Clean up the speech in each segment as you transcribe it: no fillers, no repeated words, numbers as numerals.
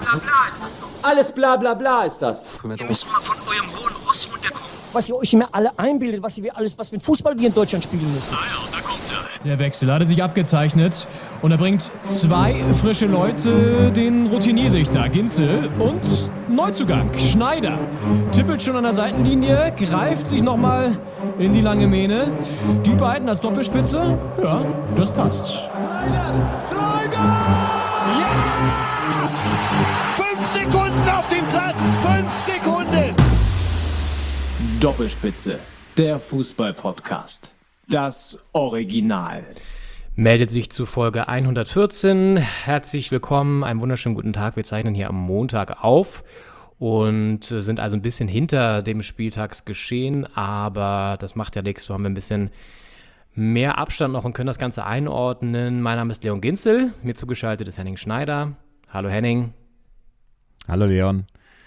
Alles bla bla bla ist das. Ihr müsst mal von eurem hohen Ross runterkommen. Was ihr euch immer alle einbildet, was für ein Fußball wir in Deutschland spielen müssen. Ah ja, da kommt er. Der Wechsel hatte sich abgezeichnet und er bringt 2 frische Leute, den Routinier-Sichter Ginzel und Neuzugang Schneider. Tippelt schon an der Seitenlinie, greift sich nochmal in die lange Mähne. Die beiden als Doppelspitze, ja, das passt. Snyder! Ja! 5 Sekunden auf dem Platz, 5 Sekunden! Doppelspitze, der Fußball-Podcast. Das Original. Meldet sich zu Folge 114. Herzlich willkommen, einen wunderschönen guten Tag. Wir zeichnen hier am Montag auf und sind also ein bisschen hinter dem Spieltagsgeschehen, aber das macht ja nichts. So haben wir ein bisschen mehr Abstand noch und können das Ganze einordnen. Mein Name ist Leon Ginzel, mir zugeschaltet ist Henning Schneider. Hallo Henning. Hallo Leon.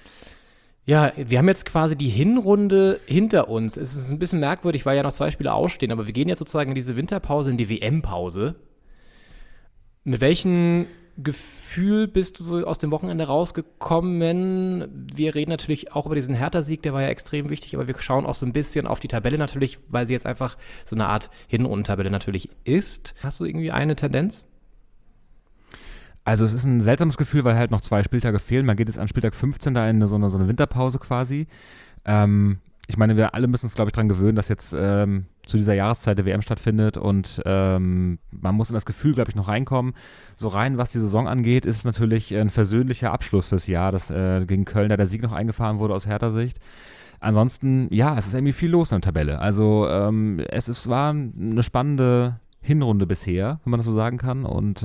Ja, wir haben jetzt quasi die Hinrunde hinter uns. Es ist ein bisschen merkwürdig, weil ja noch 2 Spiele ausstehen, aber wir gehen jetzt sozusagen in diese Winterpause, in die WM-Pause. Mit welchem Gefühl bist du so aus dem Wochenende rausgekommen? Wir reden natürlich auch über diesen Hertha-Sieg, der war ja extrem wichtig, aber wir schauen auch so ein bisschen auf die Tabelle natürlich, weil sie jetzt einfach so eine Art Hinrundentabelle natürlich ist. Hast du irgendwie eine Tendenz? Also es ist ein seltsames Gefühl, weil halt noch 2 Spieltage fehlen. Man geht jetzt an Spieltag 15 da in so eine Winterpause quasi. Ich meine, wir alle müssen uns, glaube ich, daran gewöhnen, dass jetzt zu dieser Jahreszeit der WM stattfindet und man muss in das Gefühl, glaube ich, noch reinkommen. So rein, was die Saison angeht, ist es natürlich ein versöhnlicher Abschluss fürs Jahr, dass gegen Köln da der Sieg noch eingefahren wurde aus Hertha-Sicht. Ansonsten, ja, es ist irgendwie viel los in der Tabelle. Also es war eine spannende Hinrunde bisher, wenn man das so sagen kann, und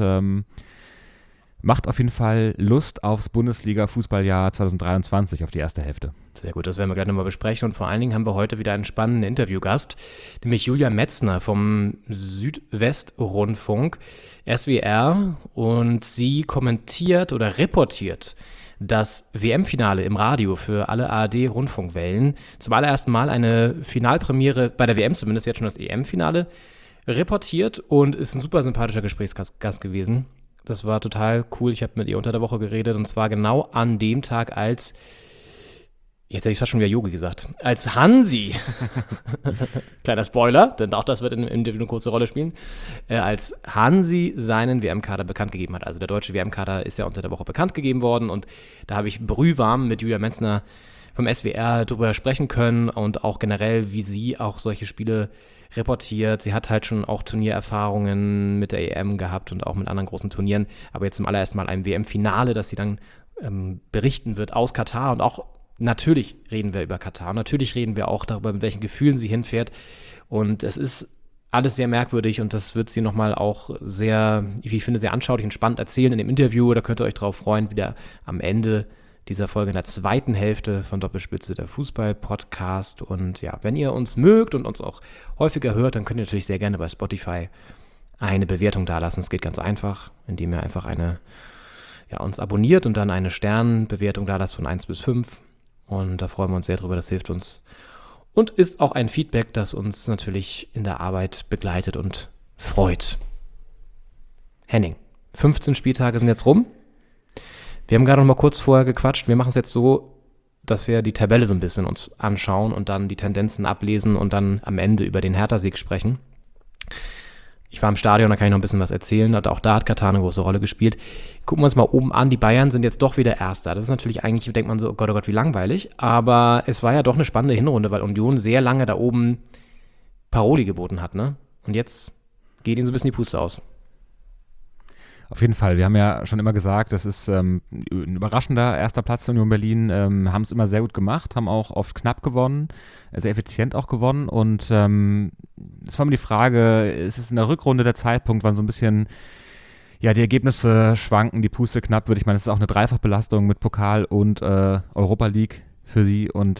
macht auf jeden Fall Lust aufs Bundesliga-Fußballjahr 2023, auf die erste Hälfte. Sehr gut, das werden wir gleich nochmal besprechen. Und vor allen Dingen haben wir heute wieder einen spannenden Interviewgast, nämlich Julia Metzner vom Südwestrundfunk, SWR. Und sie kommentiert oder reportiert das WM-Finale im Radio für alle ARD-Rundfunkwellen. Zum allerersten Mal eine Finalpremiere, bei der WM zumindest jetzt schon das EM-Finale, reportiert und ist ein super sympathischer Gesprächsgast gewesen. Das war total cool. Ich habe mit ihr unter der Woche geredet und zwar genau an dem Tag, als, jetzt hätte ich fast schon wieder Yogi gesagt, als Hansi, kleiner Spoiler, denn auch das wird in dem Interview eine kurze Rolle spielen, als Hansi seinen WM-Kader bekannt gegeben hat. Also der deutsche WM-Kader ist ja unter der Woche bekannt gegeben worden und da habe ich brühwarm mit Julia Metzner vom SWR drüber sprechen können und auch generell, wie sie auch solche Spiele reportiert. Sie hat halt schon auch Turniererfahrungen mit der EM gehabt und auch mit anderen großen Turnieren, aber jetzt zum allerersten Mal ein WM-Finale, das sie dann berichten wird aus Katar und auch natürlich reden wir über Katar, natürlich reden wir auch darüber, mit welchen Gefühlen sie hinfährt und es ist alles sehr merkwürdig und das wird sie nochmal auch sehr, wie ich finde, sehr anschaulich und spannend erzählen in dem Interview, da könnt ihr euch drauf freuen, wieder am Ende dieser Folge in der zweiten Hälfte von Doppelspitze, der Fußball-Podcast. Und ja, wenn ihr uns mögt und uns auch häufiger hört, dann könnt ihr natürlich sehr gerne bei Spotify eine Bewertung dalassen. Es geht ganz einfach, indem ihr einfach uns abonniert und dann eine Sternbewertung dalasst von 1 bis 5. Und da freuen wir uns sehr drüber, das hilft uns. Und ist auch ein Feedback, das uns natürlich in der Arbeit begleitet und freut. Henning, 15 Spieltage sind jetzt rum. Wir haben gerade noch mal kurz vorher gequatscht. Wir machen es jetzt so, dass wir die Tabelle so ein bisschen uns anschauen und dann die Tendenzen ablesen und dann am Ende über den Hertha-Sieg sprechen. Ich war im Stadion, da kann ich noch ein bisschen was erzählen. Und auch da hat Katar eine große Rolle gespielt. Gucken wir uns mal oben an. Die Bayern sind jetzt doch wieder Erster. Das ist natürlich eigentlich, denkt man so, oh Gott, wie langweilig. Aber es war ja doch eine spannende Hinrunde, weil Union sehr lange da oben Paroli geboten hat, ne? Und jetzt geht ihnen so ein bisschen die Puste aus. Auf jeden Fall. Wir haben ja schon immer gesagt, das ist ein überraschender erster Platz der Union Berlin. Haben es immer sehr gut gemacht, haben auch oft knapp gewonnen, sehr effizient auch gewonnen. Und es war immer die Frage, ist es in der Rückrunde der Zeitpunkt, wann so ein bisschen die Ergebnisse schwanken, die Puste knapp wird. Ich meine, es ist auch eine Dreifachbelastung mit Pokal und Europa League für sie. Und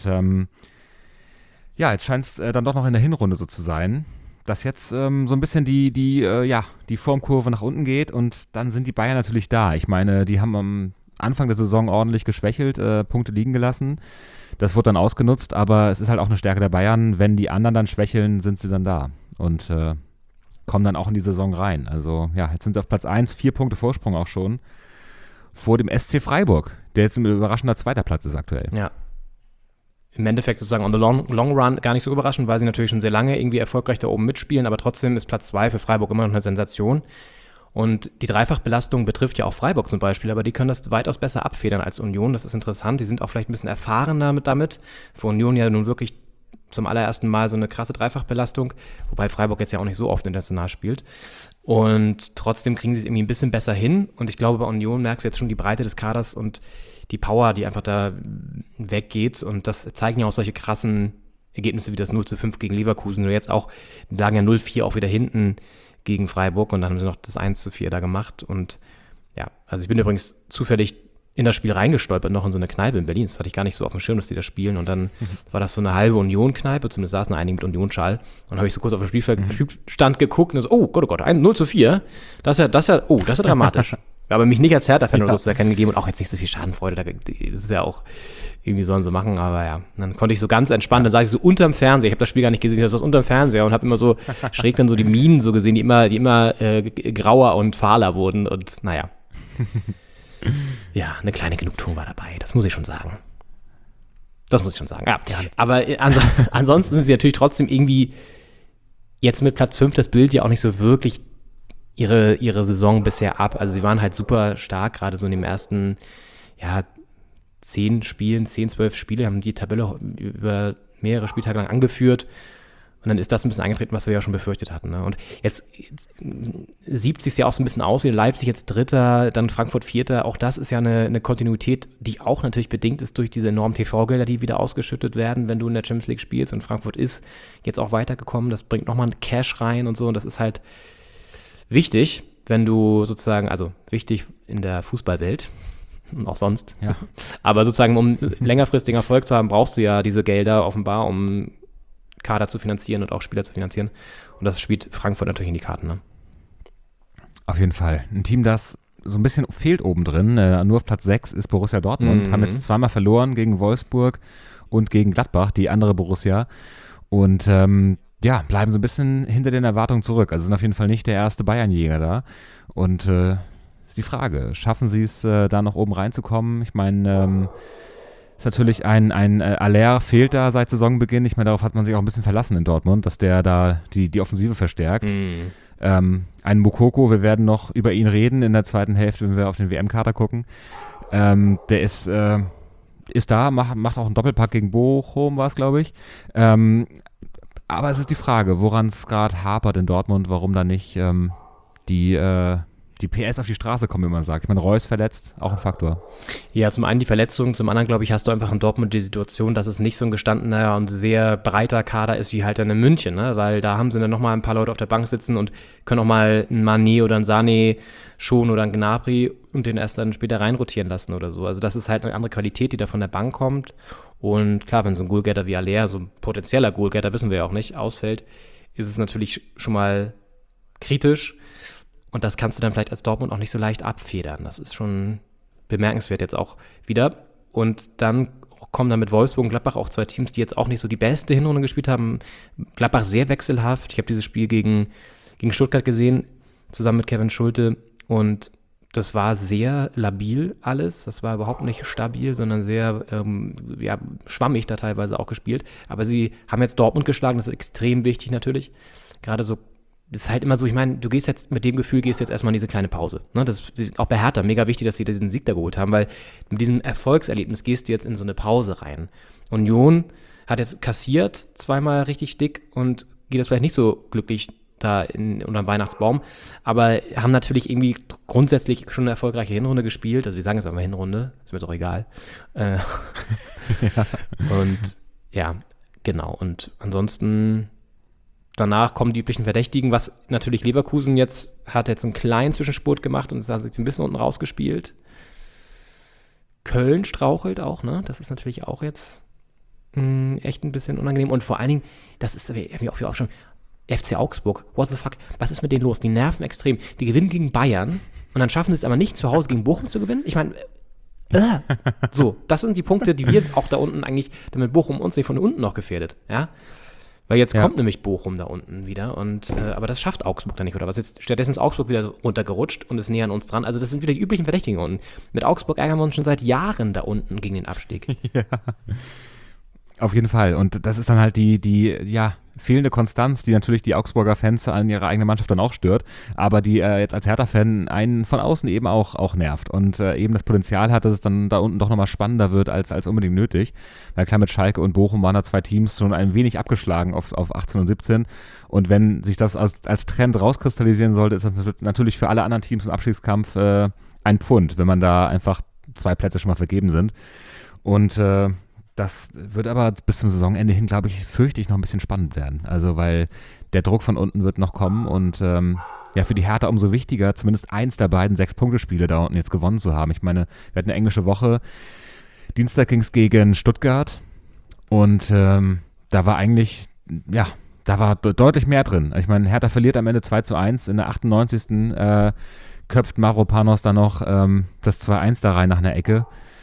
jetzt scheint es dann doch noch in der Hinrunde so zu sein, dass jetzt so ein bisschen die Formkurve nach unten geht und dann sind die Bayern natürlich da. Ich meine, die haben am Anfang der Saison ordentlich geschwächelt, Punkte liegen gelassen. Das wurde dann ausgenutzt, aber es ist halt auch eine Stärke der Bayern. Wenn die anderen dann schwächeln, sind sie dann da und kommen dann auch in die Saison rein. Also ja, jetzt sind sie auf Platz 1, 4 Punkte Vorsprung auch schon vor dem SC Freiburg, der jetzt ein überraschender zweiter Platz ist aktuell. Ja. Im Endeffekt sozusagen on the long run gar nicht so überraschend, weil sie natürlich schon sehr lange irgendwie erfolgreich da oben mitspielen, aber trotzdem ist Platz 2 für Freiburg immer noch eine Sensation. Und die Dreifachbelastung betrifft ja auch Freiburg zum Beispiel, aber die können das weitaus besser abfedern als Union. Das ist interessant. Die sind auch vielleicht ein bisschen erfahrener damit. Für Union ja nun wirklich zum allerersten Mal so eine krasse Dreifachbelastung, wobei Freiburg jetzt ja auch nicht so oft international spielt. Und trotzdem kriegen sie es irgendwie ein bisschen besser hin. Und ich glaube, bei Union merkst du jetzt schon die Breite des Kaders und die Power, die einfach da weggeht. Und das zeigen ja auch solche krassen Ergebnisse wie das 0:5 gegen Leverkusen. Oder jetzt auch, die lagen ja 0:4 auch wieder hinten gegen Freiburg und dann haben sie noch das 1:4 da gemacht. Und ja, also ich bin übrigens zufällig in das Spiel reingestolpert, noch in so eine Kneipe in Berlin. Das hatte ich gar nicht so auf dem Schirm, dass die da spielen. Und dann war das so eine halbe Union-Kneipe, zumindest saßen einige mit Union-Schal. Und dann habe ich so kurz auf den Spielstand geguckt und so, oh Gott, 0:4. Das ist ja dramatisch. Aber mich nicht als Hertha-Fan oder so zu erkennen gegeben und auch jetzt nicht so viel Schadenfreude. Das ist ja auch, irgendwie sollen sie machen, aber ja. Dann konnte ich so ganz entspannt, dann saß ich so unterm Fernseher, ich habe das Spiel gar nicht gesehen, das ist unterm Fernseher und habe immer so schräg dann so die Minen so gesehen, die immer grauer und fahler wurden und naja. Ja, eine kleine Genugtuung war dabei, das muss ich schon sagen. Ja. Aber ansonsten sind sie natürlich trotzdem irgendwie jetzt mit Platz 5 das Bild ja auch nicht so wirklich ihre Saison bisher ab. Also sie waren halt super stark, gerade so in den ersten 10, 12 Spiele, haben die Tabelle über mehrere Spieltage lang angeführt. Und dann ist das ein bisschen eingetreten, was wir ja schon befürchtet hatten. Ne? Und jetzt siebt sich ja auch so ein bisschen aus, wie Leipzig jetzt Dritter, dann Frankfurt Vierter. Auch das ist ja eine Kontinuität, die auch natürlich bedingt ist durch diese enormen TV-Gelder, die wieder ausgeschüttet werden, wenn du in der Champions League spielst. Und Frankfurt ist jetzt auch weitergekommen. Das bringt nochmal Cash rein und so. Und das ist halt wichtig, wenn du sozusagen, also wichtig in der Fußballwelt und auch sonst. Ja. Aber sozusagen, um längerfristigen Erfolg zu haben, brauchst du ja diese Gelder offenbar, um Kader zu finanzieren und auch Spieler zu finanzieren. Und das spielt Frankfurt natürlich in die Karten. Ne? Auf jeden Fall. Ein Team, das so ein bisschen fehlt oben drin. Nur auf Platz 6 ist Borussia Dortmund. Haben jetzt zweimal verloren gegen Wolfsburg und gegen Gladbach, die andere Borussia. Und bleiben so ein bisschen hinter den Erwartungen zurück. Also sind auf jeden Fall nicht der erste Bayern-Jäger da. Und ist die Frage, schaffen sie es, da noch oben reinzukommen? Ich meine, ist natürlich ein Aller fehlt da seit Saisonbeginn. Ich meine, darauf hat man sich auch ein bisschen verlassen in Dortmund, dass der da die Offensive verstärkt. Ein Moukoko, wir werden noch über ihn reden in der zweiten Hälfte, wenn wir auf den WM-Kader gucken. Der ist da, macht auch einen Doppelpack gegen Bochum, war es, glaube ich. Aber es ist die Frage, woran es gerade hapert in Dortmund, warum da nicht die PS auf die Straße kommen, wie man sagt. Ich meine, Reus verletzt, auch ein Faktor. Ja, zum einen die Verletzung, zum anderen, glaube ich, hast du einfach in Dortmund die Situation, dass es nicht so ein gestandener und sehr breiter Kader ist wie halt dann in München, ne? Weil da haben sie dann nochmal ein paar Leute auf der Bank sitzen und können auch mal einen Mané oder einen Sané schonen oder einen Gnabry und den erst dann später reinrotieren lassen oder so. Also das ist halt eine andere Qualität, die da von der Bank kommt. Und klar, wenn so ein Goalgetter wie Aller, so ein potenzieller Goalgetter, wissen wir ja auch nicht, ausfällt, ist es natürlich schon mal kritisch. Und das kannst du dann vielleicht als Dortmund auch nicht so leicht abfedern. Das ist schon bemerkenswert jetzt auch wieder. Und dann kommen dann mit Wolfsburg und Gladbach auch zwei Teams, die jetzt auch nicht so die beste Hinrunde gespielt haben. Gladbach sehr wechselhaft. Ich habe dieses Spiel gegen Stuttgart gesehen, zusammen mit Kevin Schulte. Und das war sehr labil alles. Das war überhaupt nicht stabil, sondern sehr schwammig da teilweise auch gespielt. Aber sie haben jetzt Dortmund geschlagen. Das ist extrem wichtig natürlich. Gerade so, das ist halt immer so, ich meine, du gehst jetzt mit dem Gefühl, jetzt erstmal in diese kleine Pause. Ne? Das ist auch bei Hertha mega wichtig, dass sie diesen Sieg da geholt haben, weil mit diesem Erfolgserlebnis gehst du jetzt in so eine Pause rein. Union hat jetzt kassiert, zweimal richtig dick und geht das vielleicht nicht so glücklich da unter dem Weihnachtsbaum, aber haben natürlich irgendwie grundsätzlich schon eine erfolgreiche Hinrunde gespielt. Also wir sagen jetzt mal Hinrunde, ist mir doch egal. Ja. Und ja, genau. Und ansonsten danach kommen die üblichen Verdächtigen, was natürlich Leverkusen hat jetzt einen kleinen Zwischenspurt gemacht und ist da sich ein bisschen unten rausgespielt. Köln strauchelt auch, ne? Das ist natürlich auch jetzt echt ein bisschen unangenehm. Und vor allen Dingen, das ist, habe ich auch schon, FC Augsburg, what the fuck, was ist mit denen los? Die nerven extrem. Die gewinnen gegen Bayern und dann schaffen sie es aber nicht, zu Hause gegen Bochum zu gewinnen. Ich meine, so, das sind die Punkte, die wir auch da unten eigentlich, damit Bochum uns nicht von unten noch gefährdet, ja? Weil jetzt Ja. kommt nämlich Bochum da unten wieder aber das schafft Augsburg dann nicht, oder was? Jetzt stattdessen ist Augsburg wieder runtergerutscht und ist näher an uns dran. Also das sind wieder die üblichen Verdächtigen unten. Mit Augsburg ärgern wir uns schon seit Jahren da unten gegen den Abstieg. Auf jeden Fall. Und das ist dann halt die fehlende Konstanz, die natürlich die Augsburger Fans an ihrer eigenen Mannschaft dann auch stört, aber die jetzt als Hertha-Fan einen von außen eben auch nervt und eben das Potenzial hat, dass es dann da unten doch nochmal spannender wird als unbedingt nötig. Weil klar, mit Schalke und Bochum waren da zwei Teams schon ein wenig abgeschlagen auf 18 und 17. Und wenn sich das als Trend rauskristallisieren sollte, ist das natürlich für alle anderen Teams im Abstiegskampf ein Pfund, wenn man da einfach 2 Plätze schon mal vergeben sind. Und das wird aber bis zum Saisonende hin, glaube ich, fürchte ich, noch ein bisschen spannend werden. Also, weil der Druck von unten wird noch kommen und für die Hertha umso wichtiger, zumindest eins der beiden 6-Punkte-Spiele da unten jetzt gewonnen zu haben. Ich meine, wir hatten eine englische Woche. Dienstag ging es gegen Stuttgart und da war eigentlich, da war deutlich mehr drin. Ich meine, Hertha verliert am Ende 2:1 in der 98. Köpft Mavropanos dann noch das 2:1 da rein nach einer Ecke.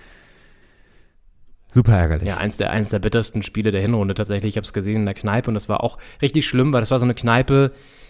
Super ärgerlich. Ja, eins der bittersten Spiele der Hinrunde tatsächlich. Ich habe es gesehen in der Kneipe und das war auch richtig schlimm, weil das war so eine Kneipe,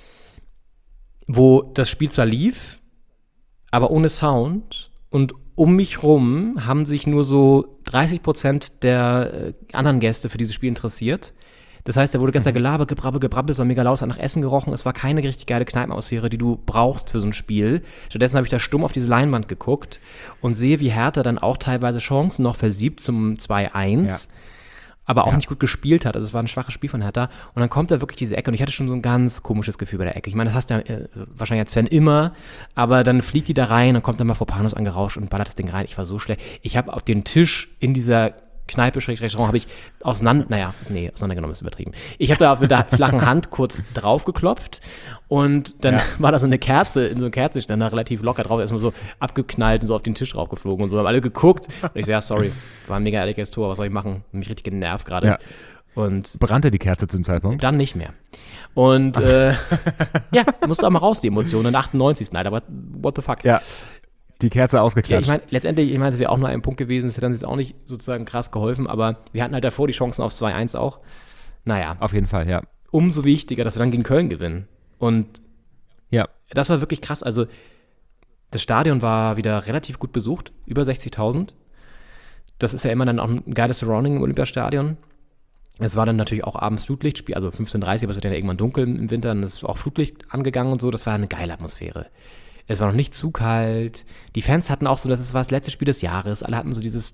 wo das Spiel zwar lief, aber ohne Sound und um mich rum haben sich nur so 30% der anderen Gäste für dieses Spiel interessiert. Das heißt, da wurde ganz gelabert, gebrabbelt, es war mega laut, es hat nach Essen gerochen, es war keine richtig geile Kneipenatmosphäre, die du brauchst für so ein Spiel. Stattdessen habe ich da stumm auf diese Leinwand geguckt und sehe, wie Hertha dann auch teilweise Chancen noch versiebt zum 2:1, aber auch nicht gut gespielt hat. Also es war ein schwaches Spiel von Hertha und dann kommt da wirklich diese Ecke und ich hatte schon so ein ganz komisches Gefühl bei der Ecke. Ich meine, das hast du ja wahrscheinlich als Fan immer, aber dann fliegt die da rein, dann kommt dann mal Mavropanos angerauscht und ballert das Ding rein. Ich war so schlecht. Ich habe auf den Tisch in dieser Kneipe, Restaurant, habe ich auseinandergenommen ist übertrieben. Ich habe da mit der flachen Hand kurz drauf geklopft und dann war da so eine Kerze, in so einem Kerzenständer relativ locker drauf, erstmal so abgeknallt und so auf den Tisch raufgeflogen und so, haben alle geguckt und ich so, ja, sorry, war ein mega ehrliches Tor, was soll ich machen? Mich richtig genervt gerade. Ja. Und brannte die Kerze zum Zeitpunkt? dann nicht mehr. Und musste auch mal raus, die Emotionen, in der 98. Alter, aber what the fuck? Ja. Die Kerze Ja, ausgeklatscht. ich meine, letztendlich, es wäre auch nur ein Punkt gewesen, es hätte uns jetzt auch nicht sozusagen krass geholfen, aber wir hatten halt davor die Chancen auf 2:1 auch. Naja, Auf jeden Fall, ja. umso wichtiger, dass wir dann gegen Köln gewinnen. Und Ja. das war wirklich krass. Also, das Stadion war wieder relativ gut besucht, über 60.000. Das ist ja immer dann auch ein geiles Surrounding im Olympiastadion. Es war dann natürlich auch abends Flutlichtspiel, also 15:30, aber es wird ja irgendwann dunkel im Winter, dann ist auch Flutlicht angegangen und so. Das war eine geile Atmosphäre. Es war noch nicht zu kalt. Die Fans hatten auch so, das war das letzte Spiel des Jahres. Alle hatten so diesen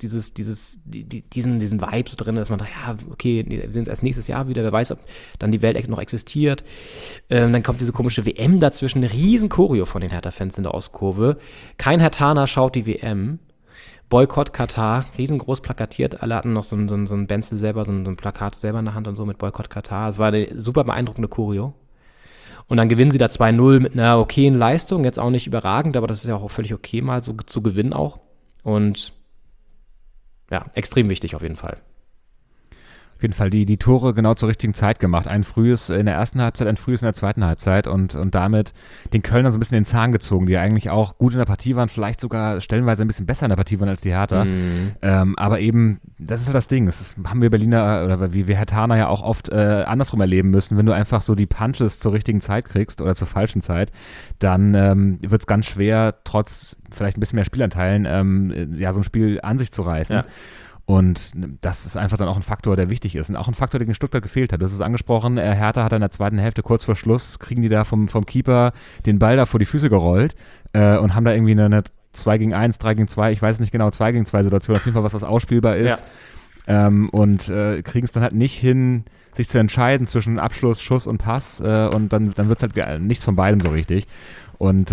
Vibe so drin, dass man dachte, ja, okay, wir sehen es erst nächstes Jahr wieder. Wer weiß, ob dann die Welt noch existiert. Dann kommt diese komische WM dazwischen. Eine riesen Choreo von den Hertha-Fans in der Ostkurve. Kein Herthaner schaut die WM. Boykott Katar, riesengroß plakatiert. Alle hatten noch so ein Benzel selber, so ein Plakat selber in der Hand und so mit Boykott Katar. Es war eine super beeindruckende Choreo. Und dann gewinnen sie da 2:0 mit einer okayen Leistung, jetzt auch nicht überragend, aber das ist ja auch völlig okay, mal so zu gewinnen auch. Und ja, extrem wichtig auf jeden Fall. Auf jeden Fall die Tore genau zur richtigen Zeit gemacht. Ein frühes in der ersten Halbzeit, ein frühes in der zweiten Halbzeit und damit den Kölner so ein bisschen den Zahn gezogen, die eigentlich auch gut in der Partie waren, vielleicht sogar stellenweise ein bisschen besser in der Partie waren als die Hertha. Aber eben, das ist halt das Ding, haben wir Berliner oder wie wir Herthaner ja auch oft andersrum erleben müssen. Wenn du einfach so die Punches zur richtigen Zeit kriegst oder zur falschen Zeit, dann wird es ganz schwer, trotz vielleicht ein bisschen mehr Spielanteilen, so ein Spiel an sich zu reißen. Ja. Und das ist einfach dann auch ein Faktor, der wichtig ist. Und auch ein Faktor, der gegen Stuttgart gefehlt hat. Du hast es angesprochen, Hertha hat in der zweiten Hälfte kurz vor Schluss, kriegen die da vom Keeper den Ball da vor die Füße gerollt und haben da irgendwie eine 2-gegen-1, 3-gegen-2, ich weiß nicht genau, 2-gegen-2 Situation, auf jeden Fall was ausspielbar ist. Ja. Und kriegen es dann halt nicht hin, sich zu entscheiden zwischen Abschluss, Schuss und Pass. Und dann wird es halt nichts von beiden so richtig. Und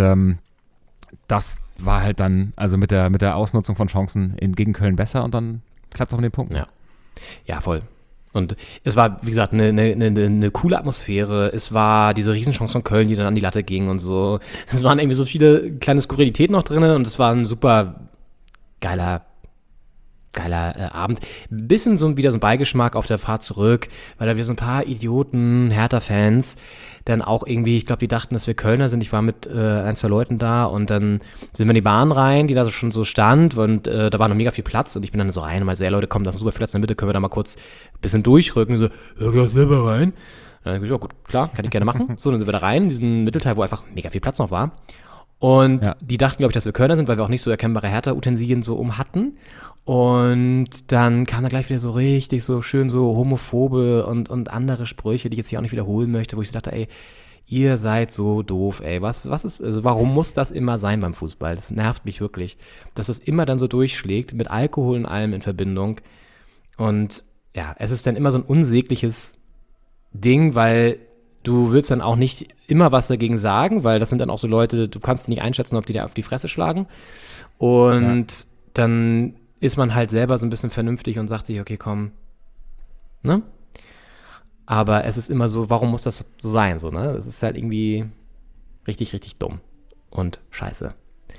das war halt dann, also mit der Ausnutzung von Chancen gegen Köln besser und dann klappt es auch in den Punkten. Ja, voll. Und es war, wie gesagt, eine coole Atmosphäre. Es war diese Riesenchance von Köln, die dann an die Latte ging und so. Es waren irgendwie so viele kleine Skurrilitäten noch drin und es war ein super geiler geiler Abend. Ein bisschen wieder so ein Beigeschmack auf der Fahrt zurück, weil da wir so ein paar Idioten, Hertha-Fans, dann auch irgendwie, ich glaube, die dachten, dass wir Kölner sind. Ich war mit 1, 2 Leuten da und dann sind wir in die Bahn rein, die da so schon so stand und da war noch mega viel Platz und ich bin dann so rein und meinte, Leute, komm, das ist super viel Platz in der Mitte, können wir da mal kurz ein bisschen durchrücken. Und so, ja, geh selber rein. Und dann hab ich gesagt, ja gut, klar, kann ich gerne machen. So, dann sind wir da rein, in diesen Mittelteil, wo einfach mega viel Platz noch war. Und die dachten, glaube ich, dass wir Kölner sind, weil wir auch nicht so erkennbare Hertha-Utensilien so hatten. Und dann kam da gleich wieder so richtig so schön so homophobe und andere Sprüche, die ich jetzt hier auch nicht wiederholen möchte, wo ich so dachte, ey, ihr seid so doof, ey, was ist, also warum muss das immer sein beim Fußball? Das nervt mich wirklich, dass das immer dann so durchschlägt, mit Alkohol und allem in Verbindung. Und ja, es ist dann immer so ein unsägliches Ding, weil du willst dann auch nicht immer was dagegen sagen, weil das sind dann auch so Leute, du kannst nicht einschätzen, ob die dir auf die Fresse schlagen. Und dann ist man halt selber so ein bisschen vernünftig und sagt sich, okay, komm, ne? Aber es ist immer so, warum muss das so sein, so, ne? Es ist halt irgendwie richtig, richtig dumm und scheiße.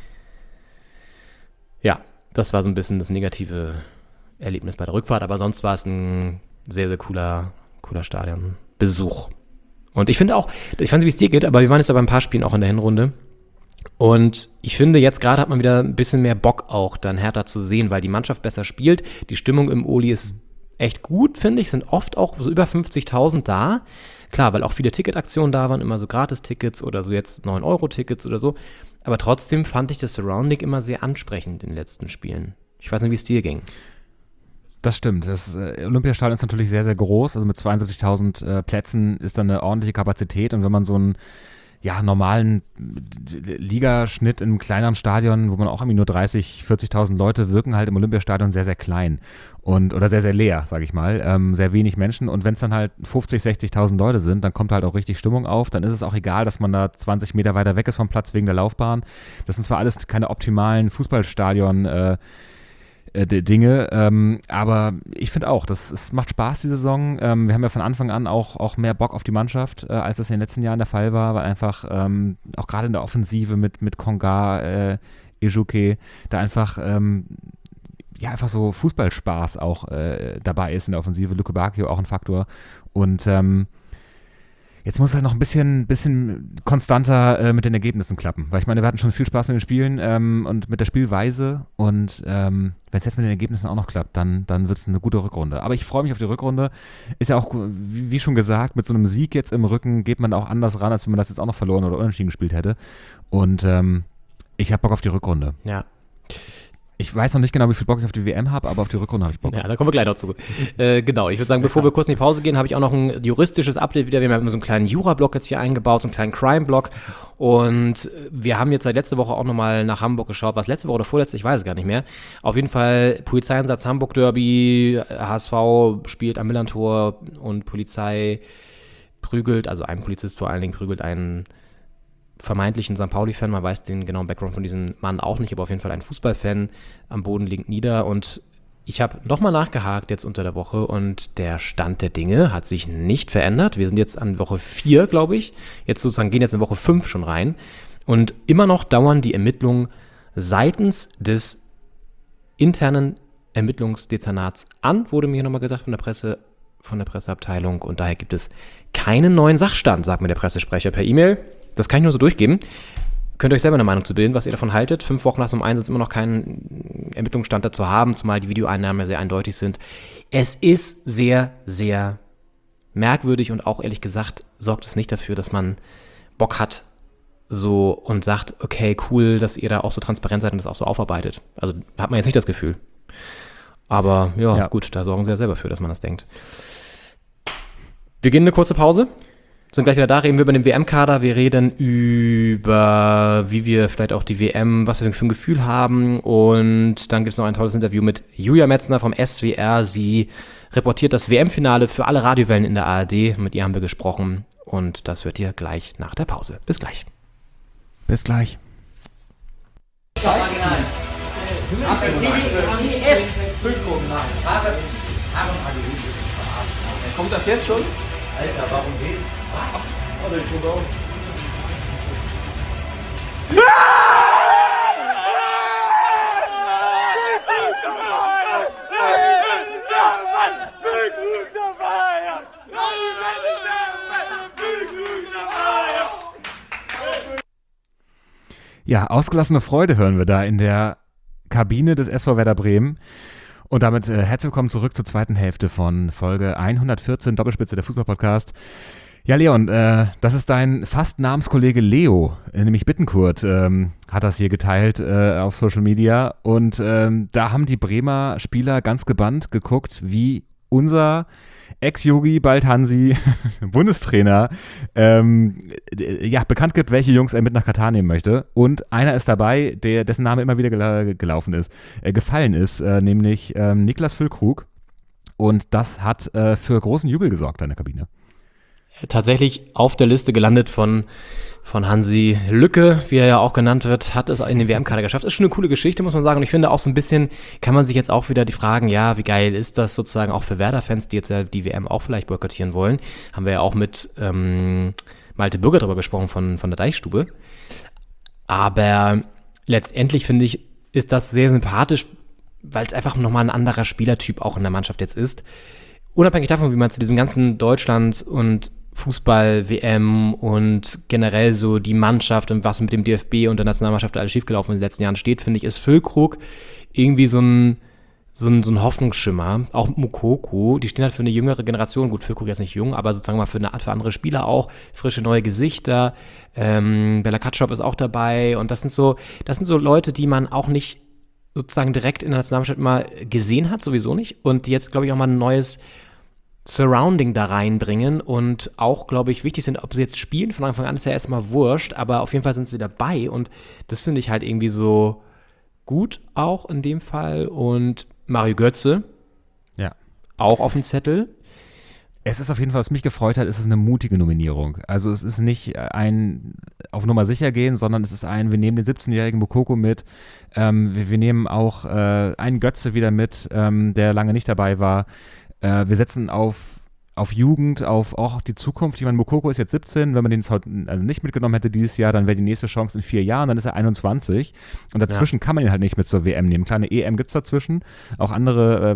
Ja, das war so ein bisschen das negative Erlebnis bei der Rückfahrt, aber sonst war es ein sehr, sehr cooler Stadionbesuch. Und ich finde auch, ich weiß nicht, wie es dir geht, aber wir waren jetzt aber ein paar Spielen auch in der Hinrunde. Und ich finde, jetzt gerade hat man wieder ein bisschen mehr Bock auch, dann Hertha zu sehen, weil die Mannschaft besser spielt. Die Stimmung im Oli ist echt gut, finde ich. Sind oft auch so über 50.000 da. Klar, weil auch viele Ticketaktionen da waren, immer so Gratis-Tickets oder so jetzt 9-Euro-Tickets oder so. Aber trotzdem fand ich das Surrounding immer sehr ansprechend in den letzten Spielen. Ich weiß nicht, wie es dir ging. Das stimmt. Das Olympiastadion ist natürlich sehr, sehr groß. Also mit 72.000 Plätzen ist da eine ordentliche Kapazität. Und wenn man so einen normalen Ligaschnitt in einem kleineren Stadion, wo man auch irgendwie nur 30.000, 40.000 Leute wirken halt im Olympiastadion sehr, sehr klein oder sehr, sehr leer, sage ich mal. Sehr wenig Menschen. Und wenn es dann halt 50.000, 60.000 Leute sind, dann kommt halt auch richtig Stimmung auf. Dann ist es auch egal, dass man da 20 Meter weiter weg ist vom Platz wegen der Laufbahn. Das sind zwar alles keine optimalen Fußballstadion Dinge, aber ich finde auch, es macht Spaß, die Saison. Wir haben ja von Anfang an auch mehr Bock auf die Mannschaft, als das in den letzten Jahren der Fall war, weil einfach auch gerade in der Offensive mit Konga, Ejuke, da einfach einfach so Fußballspaß auch dabei ist in der Offensive. Luke Bacchio auch ein Faktor und jetzt muss halt noch ein bisschen konstanter mit den Ergebnissen klappen. Weil ich meine, wir hatten schon viel Spaß mit den Spielen und mit der Spielweise. Und wenn es jetzt mit den Ergebnissen auch noch klappt, dann wird es eine gute Rückrunde. Aber ich freue mich auf die Rückrunde. Ist ja auch, wie schon gesagt, mit so einem Sieg jetzt im Rücken geht man auch anders ran, als wenn man das jetzt auch noch verloren oder unentschieden gespielt hätte. Und ich habe Bock auf die Rückrunde. Ja. Ich weiß noch nicht genau, wie viel Bock ich auf die WM habe, aber auf die Rückrunde habe ich Bock. Ja, da kommen wir gleich noch zu. Genau, ich würde sagen, bevor wir kurz in die Pause gehen, habe ich auch noch ein juristisches Update wieder. Wir haben so einen kleinen Jura-Block jetzt hier eingebaut, so einen kleinen Crime-Block. Und wir haben jetzt seit letzter Woche auch nochmal nach Hamburg geschaut. Was letzte Woche oder vorletzte, ich weiß es gar nicht mehr. Auf jeden Fall Polizeieinsatz Hamburg-Derby, HSV spielt am Millantor und Polizei prügelt, also ein Polizist vor allen Dingen prügelt einen vermeintlichen St. Pauli-Fan, man weiß den genauen Background von diesem Mann auch nicht, aber auf jeden Fall ein Fußballfan am Boden liegt nieder und ich habe nochmal nachgehakt jetzt unter der Woche und der Stand der Dinge hat sich nicht verändert. Wir sind jetzt an Woche 4, glaube ich, jetzt sozusagen gehen jetzt in Woche 5 schon rein und immer noch dauern die Ermittlungen seitens des internen Ermittlungsdezernats an, wurde mir nochmal gesagt von der Presseabteilung und daher gibt es keinen neuen Sachstand, sagt mir der Pressesprecher per E-Mail. Das kann ich nur so durchgeben. Könnt ihr euch selber eine Meinung zu bilden, was ihr davon haltet. 5 Wochen nach so einem Einsatz immer noch keinen Ermittlungsstand dazu haben, zumal die Videoeinnahmen sehr eindeutig sind. Es ist sehr, sehr merkwürdig und auch ehrlich gesagt sorgt es nicht dafür, dass man Bock hat so und sagt, okay, cool, dass ihr da auch so transparent seid und das auch so aufarbeitet. Also hat man jetzt nicht das Gefühl. Aber ja, gut, da sorgen sie ja selber für, dass man das denkt. Wir gehen in eine kurze Pause. Sind gleich wieder da, reden wir über den WM-Kader, wir reden über, wie wir vielleicht auch die WM, was wir für ein Gefühl haben und dann gibt es noch ein tolles Interview mit Julia Metzner vom SWR. Sie reportiert das WM-Finale für alle Radiowellen in der ARD, mit ihr haben wir gesprochen und das hört ihr gleich nach der Pause. Bis gleich. Bis gleich. Kommt das jetzt schon? Alter, warum geht? Was? Oh, der kommt auch. Ja, ausgelassene Freude hören wir da in der Kabine des SV Werder Bremen. Und damit herzlich willkommen zurück zur zweiten Hälfte von Folge 114 Doppelspitze der Fußball-Podcast. Ja, Leon, das ist dein fast Namenskollege Leo, nämlich Bittencourt, hat das hier geteilt auf Social Media. Und da haben die Bremer Spieler ganz gebannt geguckt, wie unser Ex-Yogi, bald Hansi, Bundestrainer, bekannt gibt, welche Jungs er mit nach Katar nehmen möchte. Und einer ist dabei, dessen Name immer wieder gefallen ist, nämlich Niklas Füllkrug. Und das hat für großen Jubel gesorgt in der Kabine. Tatsächlich auf der Liste gelandet von Hansi Lücke, wie er ja auch genannt wird, hat es in den WM-Kader geschafft. Ist schon eine coole Geschichte, muss man sagen. Und ich finde auch so ein bisschen, kann man sich jetzt auch wieder die Fragen, ja, wie geil ist das sozusagen auch für Werder-Fans, die jetzt ja die WM auch vielleicht boykottieren wollen. Haben wir ja auch mit Malte Bürger drüber gesprochen von der Deichstube. Aber letztendlich finde ich, ist das sehr sympathisch, weil es einfach nochmal ein anderer Spielertyp auch in der Mannschaft jetzt ist. Unabhängig davon, wie man zu diesem ganzen Deutschland und Fußball-WM und generell so die Mannschaft und was mit dem DFB und der Nationalmannschaft alles schiefgelaufen in den letzten Jahren steht, finde ich, ist Füllkrug irgendwie so ein Hoffnungsschimmer. Auch Moukoko, die stehen halt für eine jüngere Generation. Gut, Füllkrug jetzt nicht jung, aber sozusagen mal für andere Spieler auch. Frische neue Gesichter. Bella Katschow ist auch dabei. Und das sind so Leute, die man auch nicht sozusagen direkt in der Nationalmannschaft mal gesehen hat, sowieso nicht. Und die jetzt, glaube ich, auch mal ein neues Surrounding da reinbringen und auch, glaube ich, wichtig sind, ob sie jetzt spielen. Von Anfang an ist ja erstmal wurscht, aber auf jeden Fall sind sie dabei und das finde ich halt irgendwie so gut auch in dem Fall. Und Mario Götze, ja, auch auf dem Zettel. Es ist auf jeden Fall, was mich gefreut hat, ist es eine mutige Nominierung. Also es ist nicht ein auf Nummer sicher gehen, sondern es ist wir nehmen den 17-jährigen Moukoko mit, wir nehmen auch einen Götze wieder mit, der lange nicht dabei war. Wir setzen auf Jugend, auf auch die Zukunft. Ich meine, Moukoko ist jetzt 17, wenn man den jetzt heute nicht mitgenommen hätte dieses Jahr, dann wäre die nächste Chance in 4 Jahren, dann ist er 21 und dazwischen kann man ihn halt nicht mit zur WM nehmen. Kleine EM gibt es dazwischen, auch andere,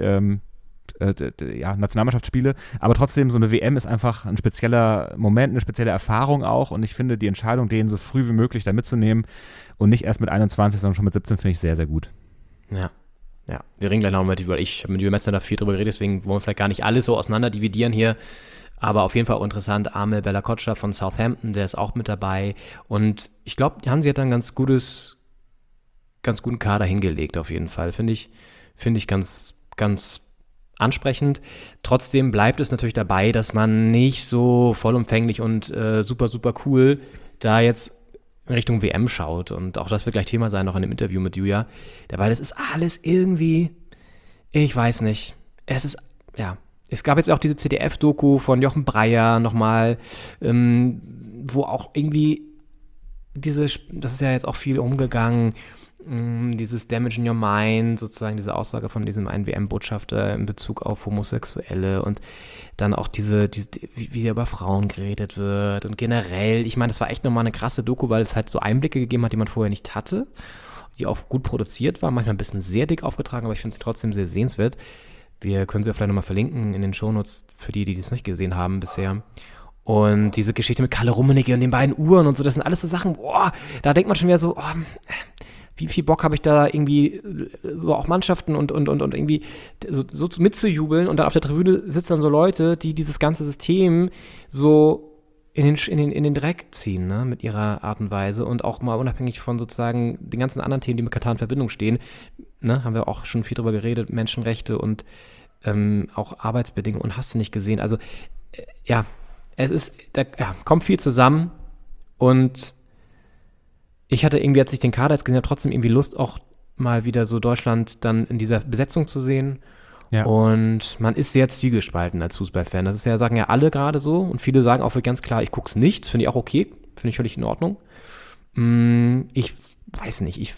Nationalmannschaftsspiele, aber trotzdem, so eine WM ist einfach ein spezieller Moment, eine spezielle Erfahrung auch und ich finde die Entscheidung, den so früh wie möglich da mitzunehmen und nicht erst mit 21, sondern schon mit 17, finde ich sehr, sehr gut. Ja, wir reden gleich noch mit, weil ich habe mit Julian Metzner da viel drüber geredet, deswegen wollen wir vielleicht gar nicht alles so auseinander dividieren hier, aber auf jeden Fall auch interessant, Amel Bella Katschow von Southampton, der ist auch mit dabei und ich glaube, Hansi hat da einen ganz guten Kader hingelegt auf jeden Fall, finde ich ganz, ganz ansprechend. Trotzdem bleibt es natürlich dabei, dass man nicht so vollumfänglich und super, super cool da jetzt in Richtung WM schaut. Und auch das wird gleich Thema sein, noch in dem Interview mit Julia. Weil das ist alles irgendwie, ich weiß nicht. Es gab jetzt auch diese ZDF-Doku von Jochen Breyer nochmal, wo auch irgendwie das ist ja jetzt auch viel umgegangen, dieses Damage in Your Mind, sozusagen diese Aussage von diesem einen WM-Botschafter in Bezug auf Homosexuelle und dann auch wie über Frauen geredet wird und generell, ich meine, das war echt nochmal eine krasse Doku, weil es halt so Einblicke gegeben hat, die man vorher nicht hatte, die auch gut produziert war, manchmal ein bisschen sehr dick aufgetragen, aber ich finde sie trotzdem sehr sehenswert. Wir können sie auch vielleicht nochmal verlinken in den Shownotes für die das nicht gesehen haben bisher. Und diese Geschichte mit Kalle Rummenigge und den beiden Uhren und so, das sind alles so Sachen, boah, da denkt man schon wieder so, wie viel Bock habe ich da irgendwie so auch Mannschaften und irgendwie so mitzujubeln und dann auf der Tribüne sitzen dann so Leute, die dieses ganze System so in den Dreck ziehen, ne, mit ihrer Art und Weise und auch mal unabhängig von sozusagen den ganzen anderen Themen, die mit Katar in Verbindung stehen, ne, haben wir auch schon viel drüber geredet, Menschenrechte und auch Arbeitsbedingungen und hast du nicht gesehen, also kommt viel zusammen und ich hatte irgendwie, als ich den Kader jetzt gesehen habe, trotzdem irgendwie Lust, auch mal wieder so Deutschland dann in dieser Besetzung zu sehen. Ja. Und man ist sehr zwiegespalten als Fußballfan. Das ist ja, sagen ja alle gerade so. Und viele sagen auch ganz klar, ich guck's nicht. Finde ich auch okay. Finde ich völlig in Ordnung. Ich weiß nicht.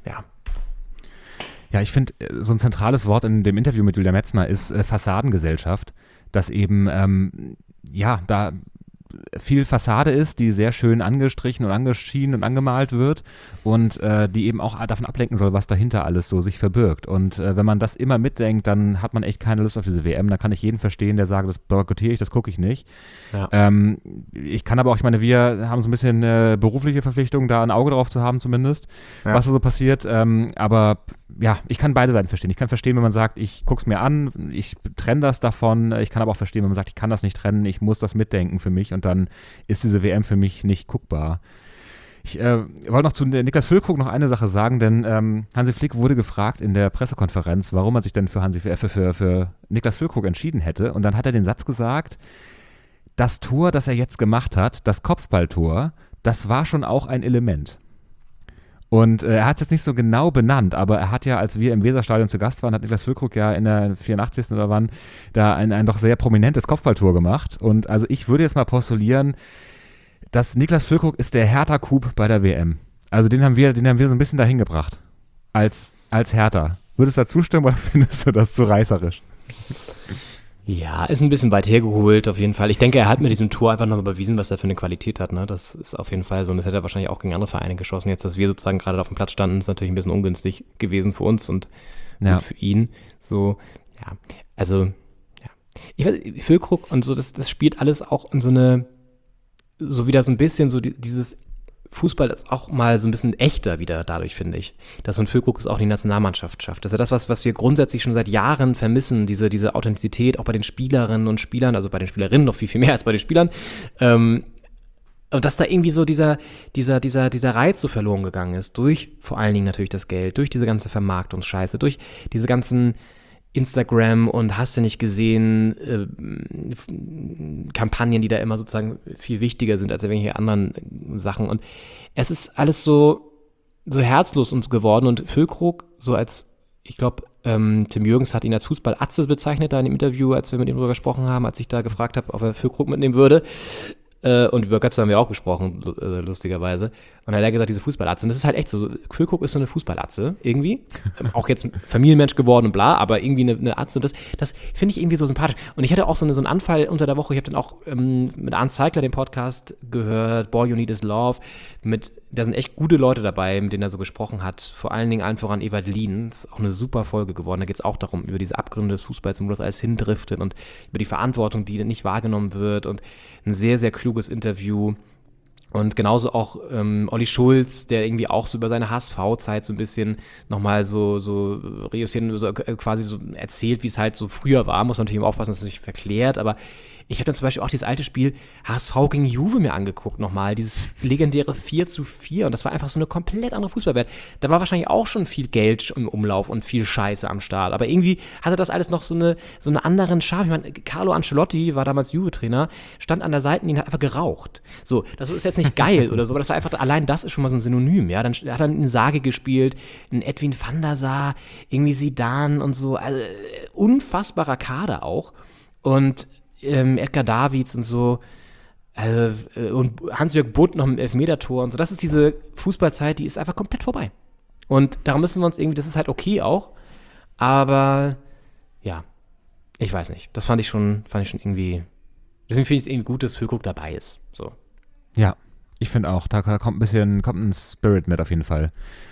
Ja, ich finde, so ein zentrales Wort in dem Interview mit Julia Metzner ist Fassadengesellschaft. Dass eben, da viel Fassade ist, die sehr schön angestrichen und angeschienen und angemalt wird und die eben auch davon ablenken soll, was dahinter alles so sich verbirgt. Und wenn man das immer mitdenkt, dann hat man echt keine Lust auf diese WM. Dann kann ich jeden verstehen, der sagt, das boykottiere ich, das gucke ich nicht. Ja. Ich kann aber auch, ich meine, wir haben so ein bisschen berufliche Verpflichtungen, da ein Auge drauf zu haben zumindest, was da so passiert. Aber ja, ich kann beide Seiten verstehen. Ich kann verstehen, wenn man sagt, ich gucke es mir an, ich trenne das davon. Ich kann aber auch verstehen, wenn man sagt, ich kann das nicht trennen, ich muss das mitdenken für mich und dann ist diese WM für mich nicht guckbar. Ich wollte noch zu Niklas Füllkrug noch eine Sache sagen, denn Hansi Flick wurde gefragt in der Pressekonferenz, warum er sich denn für Niklas Füllkrug entschieden hätte. Und dann hat er den Satz gesagt, das Tor, das er jetzt gemacht hat, das Kopfballtor, das war schon auch ein Element. Und er hat es jetzt nicht so genau benannt, aber er hat ja, als wir im Weserstadion zu Gast waren, hat Niklas Füllkrug ja in der 84. oder wann da ein doch sehr prominentes Kopfballtor gemacht. Und also ich würde jetzt mal postulieren, dass Niklas Füllkrug ist der Hertha-Coup bei der WM. Also den haben wir so ein bisschen dahin gebracht. Als Hertha. Würdest du da zustimmen oder findest du das zu reißerisch? Ja, ist ein bisschen weit hergeholt, auf jeden Fall. Ich denke, er hat mit diesem Tor einfach nochmal bewiesen, was er für eine Qualität hat. Ne? Das ist auf jeden Fall so. Und das hätte er wahrscheinlich auch gegen andere Vereine geschossen. Jetzt, dass wir sozusagen gerade auf dem Platz standen, ist natürlich ein bisschen ungünstig gewesen für uns und gut für ihn. So, ja, also, ja. Ich weiß, Füllkrug und so, das spielt alles auch in so wieder so ein bisschen so dieses Fußball ist auch mal so ein bisschen echter wieder dadurch, finde ich. Dass so ein Füllkrug es auch die Nationalmannschaft schafft. Das ist ja das, was wir grundsätzlich schon seit Jahren vermissen, diese Authentizität auch bei den Spielerinnen und Spielern, also bei den Spielerinnen noch viel, viel mehr als bei den Spielern. Und dass da irgendwie so dieser Reiz so verloren gegangen ist, durch vor allen Dingen natürlich das Geld, durch diese ganze Vermarktungsscheiße, durch diese ganzen Instagram und hast du nicht gesehen, Kampagnen, die da immer sozusagen viel wichtiger sind als irgendwelche anderen Sachen. Und es ist alles so herzlos uns geworden. Und Füllkrug, so als, ich glaube, Tim Jürgens hat ihn als Fußball-Atze bezeichnet, da in dem Interview, als wir mit ihm darüber gesprochen haben, als ich da gefragt habe, ob er Füllkrug mitnehmen würde. Und über Götze haben wir auch gesprochen, lustigerweise. Und dann hat er gesagt, diese Fußballatze. Und das ist halt echt so, Füllkrug ist so eine Fußballatze, irgendwie. Auch jetzt Familienmensch geworden und bla, aber irgendwie eine Atze. Das finde ich irgendwie so sympathisch. Und ich hatte auch so einen Anfall unter der Woche. Ich habe dann auch mit Arndt Zeigler den Podcast gehört, Boy, You Need Is Love. Da sind echt gute Leute dabei, mit denen er so gesprochen hat. Vor allen Dingen allen voran Ewald Lien. Das ist auch eine super Folge geworden. Da geht es auch darum, über diese Abgründe des Fußballs und wo das alles hindriftet und über die Verantwortung, die nicht wahrgenommen wird. Und ein sehr, sehr kluges Interview. Und genauso auch Olli Schulz, der irgendwie auch so über seine HSV-Zeit so ein bisschen nochmal so reüssieren, so quasi so erzählt, wie es halt so früher war. Muss man natürlich immer aufpassen, dass es nicht verklärt, aber ich habe dann zum Beispiel auch dieses alte Spiel HSV gegen Juve mir angeguckt nochmal, dieses legendäre 4:4 und das war einfach so eine komplett andere Fußballwelt. Da war wahrscheinlich auch schon viel Geld im Umlauf und viel Scheiße am Start, aber irgendwie hatte das alles noch so eine anderen Charme. Ich meine, Carlo Ancelotti war damals Juve-Trainer, stand an der Seitenlinie, hat einfach geraucht. So, das ist jetzt nicht geil oder so, aber das war einfach, allein das ist schon mal so ein Synonym, ja. Dann hat er einen Sage gespielt, einen Edwin van der Sar, irgendwie Zidane und so, also unfassbarer Kader auch und Edgar Davids und so und Hans-Jörg Butt noch im Elfmetertor und so. Das ist diese Fußballzeit, die ist einfach komplett vorbei. Und darum müssen wir uns irgendwie, das ist halt okay auch, aber ja, ich weiß nicht. Das fand ich schon irgendwie, deswegen finde ich es irgendwie gut, dass Füllkrug dabei ist. So. Ja, ich finde auch, da kommt ein Spirit mit auf jeden Fall,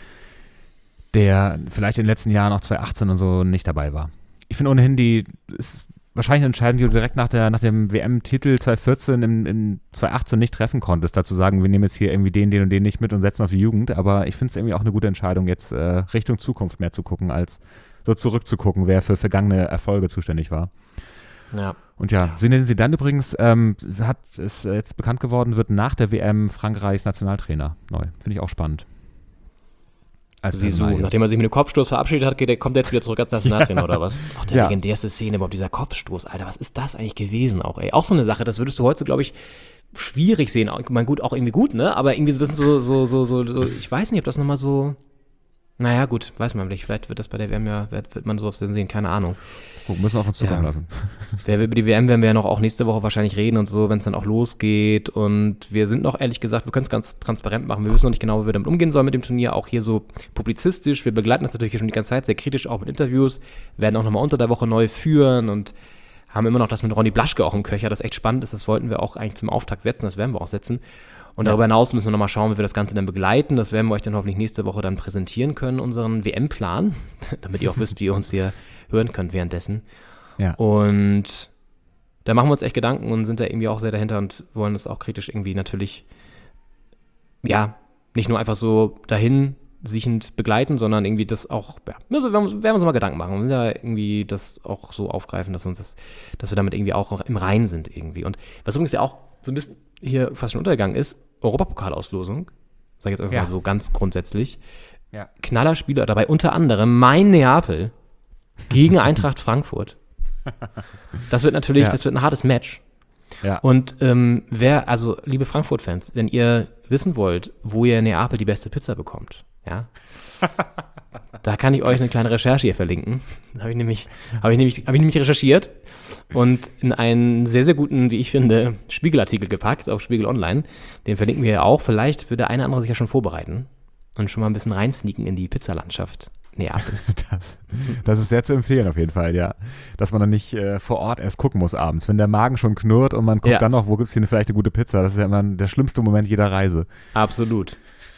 der vielleicht in den letzten Jahren auch 2018 und so nicht dabei war. Ich finde ohnehin, ist wahrscheinlich eine Entscheidung, die du direkt nach dem WM-Titel 2014 in 2018 nicht treffen konntest, dazu sagen, wir nehmen jetzt hier irgendwie den und den nicht mit und setzen auf die Jugend, aber ich finde es irgendwie auch eine gute Entscheidung, jetzt Richtung Zukunft mehr zu gucken, als so zurückzugucken, wer für vergangene Erfolge zuständig war. Ja. Und ja, Zinedine Zidane übrigens ist jetzt bekannt geworden, wird nach der WM Frankreichs Nationaltrainer neu. Finde ich auch spannend. Nachdem er sich mit dem Kopfstoß verabschiedet hat, kommt er jetzt wieder zurück als Nationaltrainer oder was? Auch der legendärste Szene, überhaupt dieser Kopfstoß, Alter, was ist das eigentlich gewesen auch, ey? Auch so eine Sache, das würdest du heute, glaube ich, schwierig sehen. Ich meine, gut, auch irgendwie gut, ne? Aber irgendwie, das sind so, ich weiß nicht, ob das nochmal so, naja, gut, weiß man nicht. Vielleicht wird das bei der WM wird man sowas sehen, keine Ahnung. Müssen wir auf uns zukommen lassen. Über die WM werden wir ja noch auch nächste Woche wahrscheinlich reden und so, wenn es dann auch losgeht. Und wir sind noch, ehrlich gesagt, wir können es ganz transparent machen. Wir wissen noch nicht genau, wie wir damit umgehen sollen mit dem Turnier. Auch hier so publizistisch. Wir begleiten das natürlich hier schon die ganze Zeit, sehr kritisch, auch mit Interviews. Werden auch nochmal unter der Woche neu führen und haben immer noch das mit Ronny Blaschke auch im Köcher, das echt spannend ist. Das wollten wir auch eigentlich zum Auftakt setzen, das werden wir auch setzen. Und darüber hinaus müssen wir nochmal schauen, wie wir das Ganze dann begleiten. Das werden wir euch dann hoffentlich nächste Woche dann präsentieren können, unseren WM-Plan, damit ihr auch wisst, wie ihr uns hier hören könnt währenddessen. Ja. Und da machen wir uns echt Gedanken und sind da irgendwie auch sehr dahinter und wollen das auch kritisch irgendwie natürlich, ja, nicht nur einfach so dahin siechend begleiten, sondern irgendwie das auch, ja, also werden wir uns mal Gedanken machen. Wir müssen ja irgendwie das auch so aufgreifen, dass wir damit irgendwie auch im Reinen sind irgendwie. Und was übrigens ja auch so ein bisschen hier fast schon untergegangen ist, Europapokal-Auslosung, sage ich jetzt einfach mal so ganz grundsätzlich. Ja. Knallerspieler dabei, unter anderem mein Neapel gegen Eintracht Frankfurt. Das wird natürlich, das wird ein hartes Match. Ja. Und also liebe Frankfurt-Fans, wenn ihr wissen wollt, wo ihr in Neapel die beste Pizza bekommt, ja, da kann ich euch eine kleine Recherche hier verlinken. Habe ich nämlich recherchiert und in einen sehr, sehr guten, wie ich finde, Spiegelartikel gepackt auf Spiegel Online. Den verlinken wir ja auch. Vielleicht würde der eine oder andere sich ja schon vorbereiten und schon mal ein bisschen reinsneaken in die Pizzalandschaft Neapels. Das ist sehr zu empfehlen auf jeden Fall, ja. Dass man dann nicht vor Ort erst gucken muss abends. Wenn der Magen schon knurrt und man guckt dann noch, wo gibt es hier vielleicht eine gute Pizza. Das ist ja immer der schlimmste Moment jeder Reise. Absolut.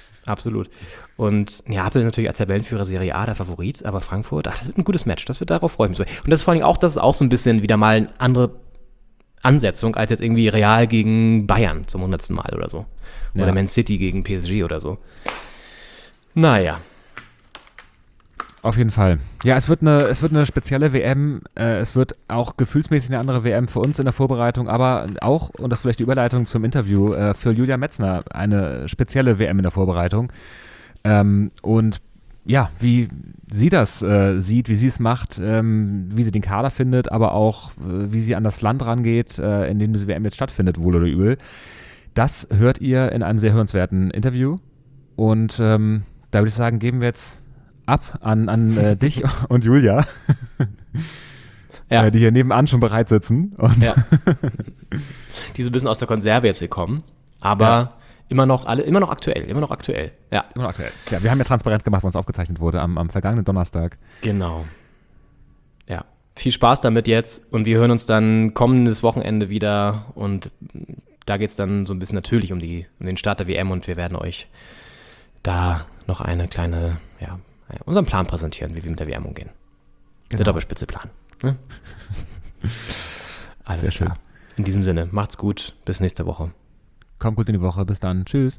Und Neapel natürlich als Tabellenführer Serie A der Favorit, aber Frankfurt, das wird ein gutes Match. Darauf freue ich mich so. Und das ist vor allem auch, das ist auch so ein bisschen wieder mal eine andere Ansetzung als jetzt irgendwie Real gegen Bayern zum 100. Mal oder so. Oder Man City gegen PSG oder so. Naja. Auf jeden Fall. Ja, es wird eine spezielle WM. Es wird auch gefühlsmäßig eine andere WM für uns in der Vorbereitung, aber auch, und das ist vielleicht die Überleitung zum Interview, für Julia Metzner eine spezielle WM in der Vorbereitung. Und ja, wie sie das sieht, wie sie es macht, wie sie den Kader findet, aber auch wie sie an das Land rangeht, in dem diese WM jetzt stattfindet, wohl oder übel. Das hört ihr in einem sehr hörenswerten Interview. Und da würde ich sagen, geben wir jetzt ab an dich und Julia, die hier nebenan schon bereit sitzen. Und Die so ein bisschen aus der Konserve jetzt gekommen, aber immer noch aktuell. Ja. Immer noch aktuell. Ja, wir haben ja transparent gemacht, was aufgezeichnet wurde am vergangenen Donnerstag. Genau. Ja, viel Spaß damit jetzt und wir hören uns dann kommendes Wochenende wieder und da geht es dann so ein bisschen natürlich um den Start der WM und wir werden euch da noch eine kleine, unseren Plan präsentieren, wie wir mit der WM umgehen. Genau. Der Doppelspitze-Plan. Ne? Alles sehr klar. schön. In diesem Sinne, macht's gut, bis nächste Woche. Kommt gut in die Woche, bis dann. Tschüss.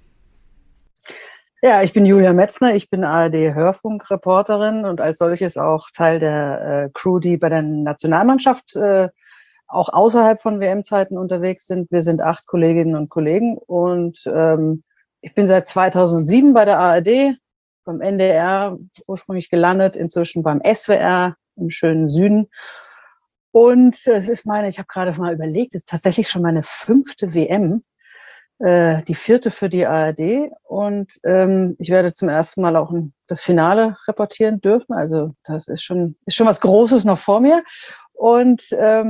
Ja, ich bin Julia Metzner, ich bin ARD-Hörfunk-Reporterin und als solches auch Teil der Crew, die bei der Nationalmannschaft auch außerhalb von WM-Zeiten unterwegs sind. Wir sind 8 Kolleginnen und Kollegen und ich bin seit 2007 bei der ARD, beim NDR ursprünglich gelandet, inzwischen beim SWR im schönen Süden. Und es ist ich habe gerade mal überlegt, es ist tatsächlich schon meine 5. WM, die 4. für die ARD. Und ich werde zum ersten Mal auch das Finale reportieren dürfen. Also das ist schon was Großes noch vor mir. Und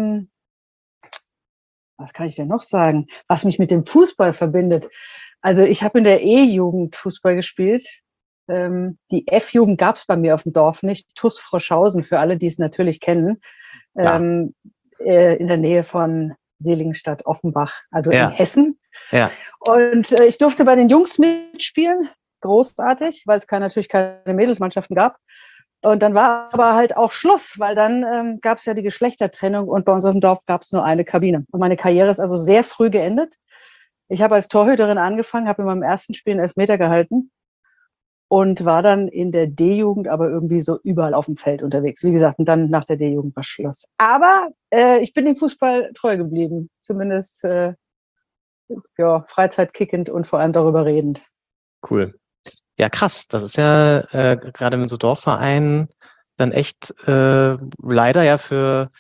was kann ich denn noch sagen, was mich mit dem Fußball verbindet? Also ich habe in der E-Jugend Fußball gespielt. Die F-Jugend gab es bei mir auf dem Dorf nicht. TuS Froschhausen, für alle, die es natürlich kennen. In der Nähe von Seligenstadt-Offenbach, also in Hessen. Ja. Und ich durfte bei den Jungs mitspielen. Großartig, weil es natürlich keine Mädelsmannschaften gab. Und dann war aber halt auch Schluss, weil dann gab es ja die Geschlechtertrennung und bei uns auf dem Dorf gab es nur eine Kabine. Und meine Karriere ist also sehr früh geendet. Ich habe als Torhüterin angefangen, habe in meinem ersten Spiel einen Elfmeter gehalten und war dann in der D-Jugend aber irgendwie so überall auf dem Feld unterwegs. Wie gesagt, und dann nach der D-Jugend war Schluss. Aber ich bin dem Fußball treu geblieben, zumindest freizeitkickend und vor allem darüber redend. Cool. Ja, krass. Das ist ja gerade mit so Dorfvereinen dann echt leider ja für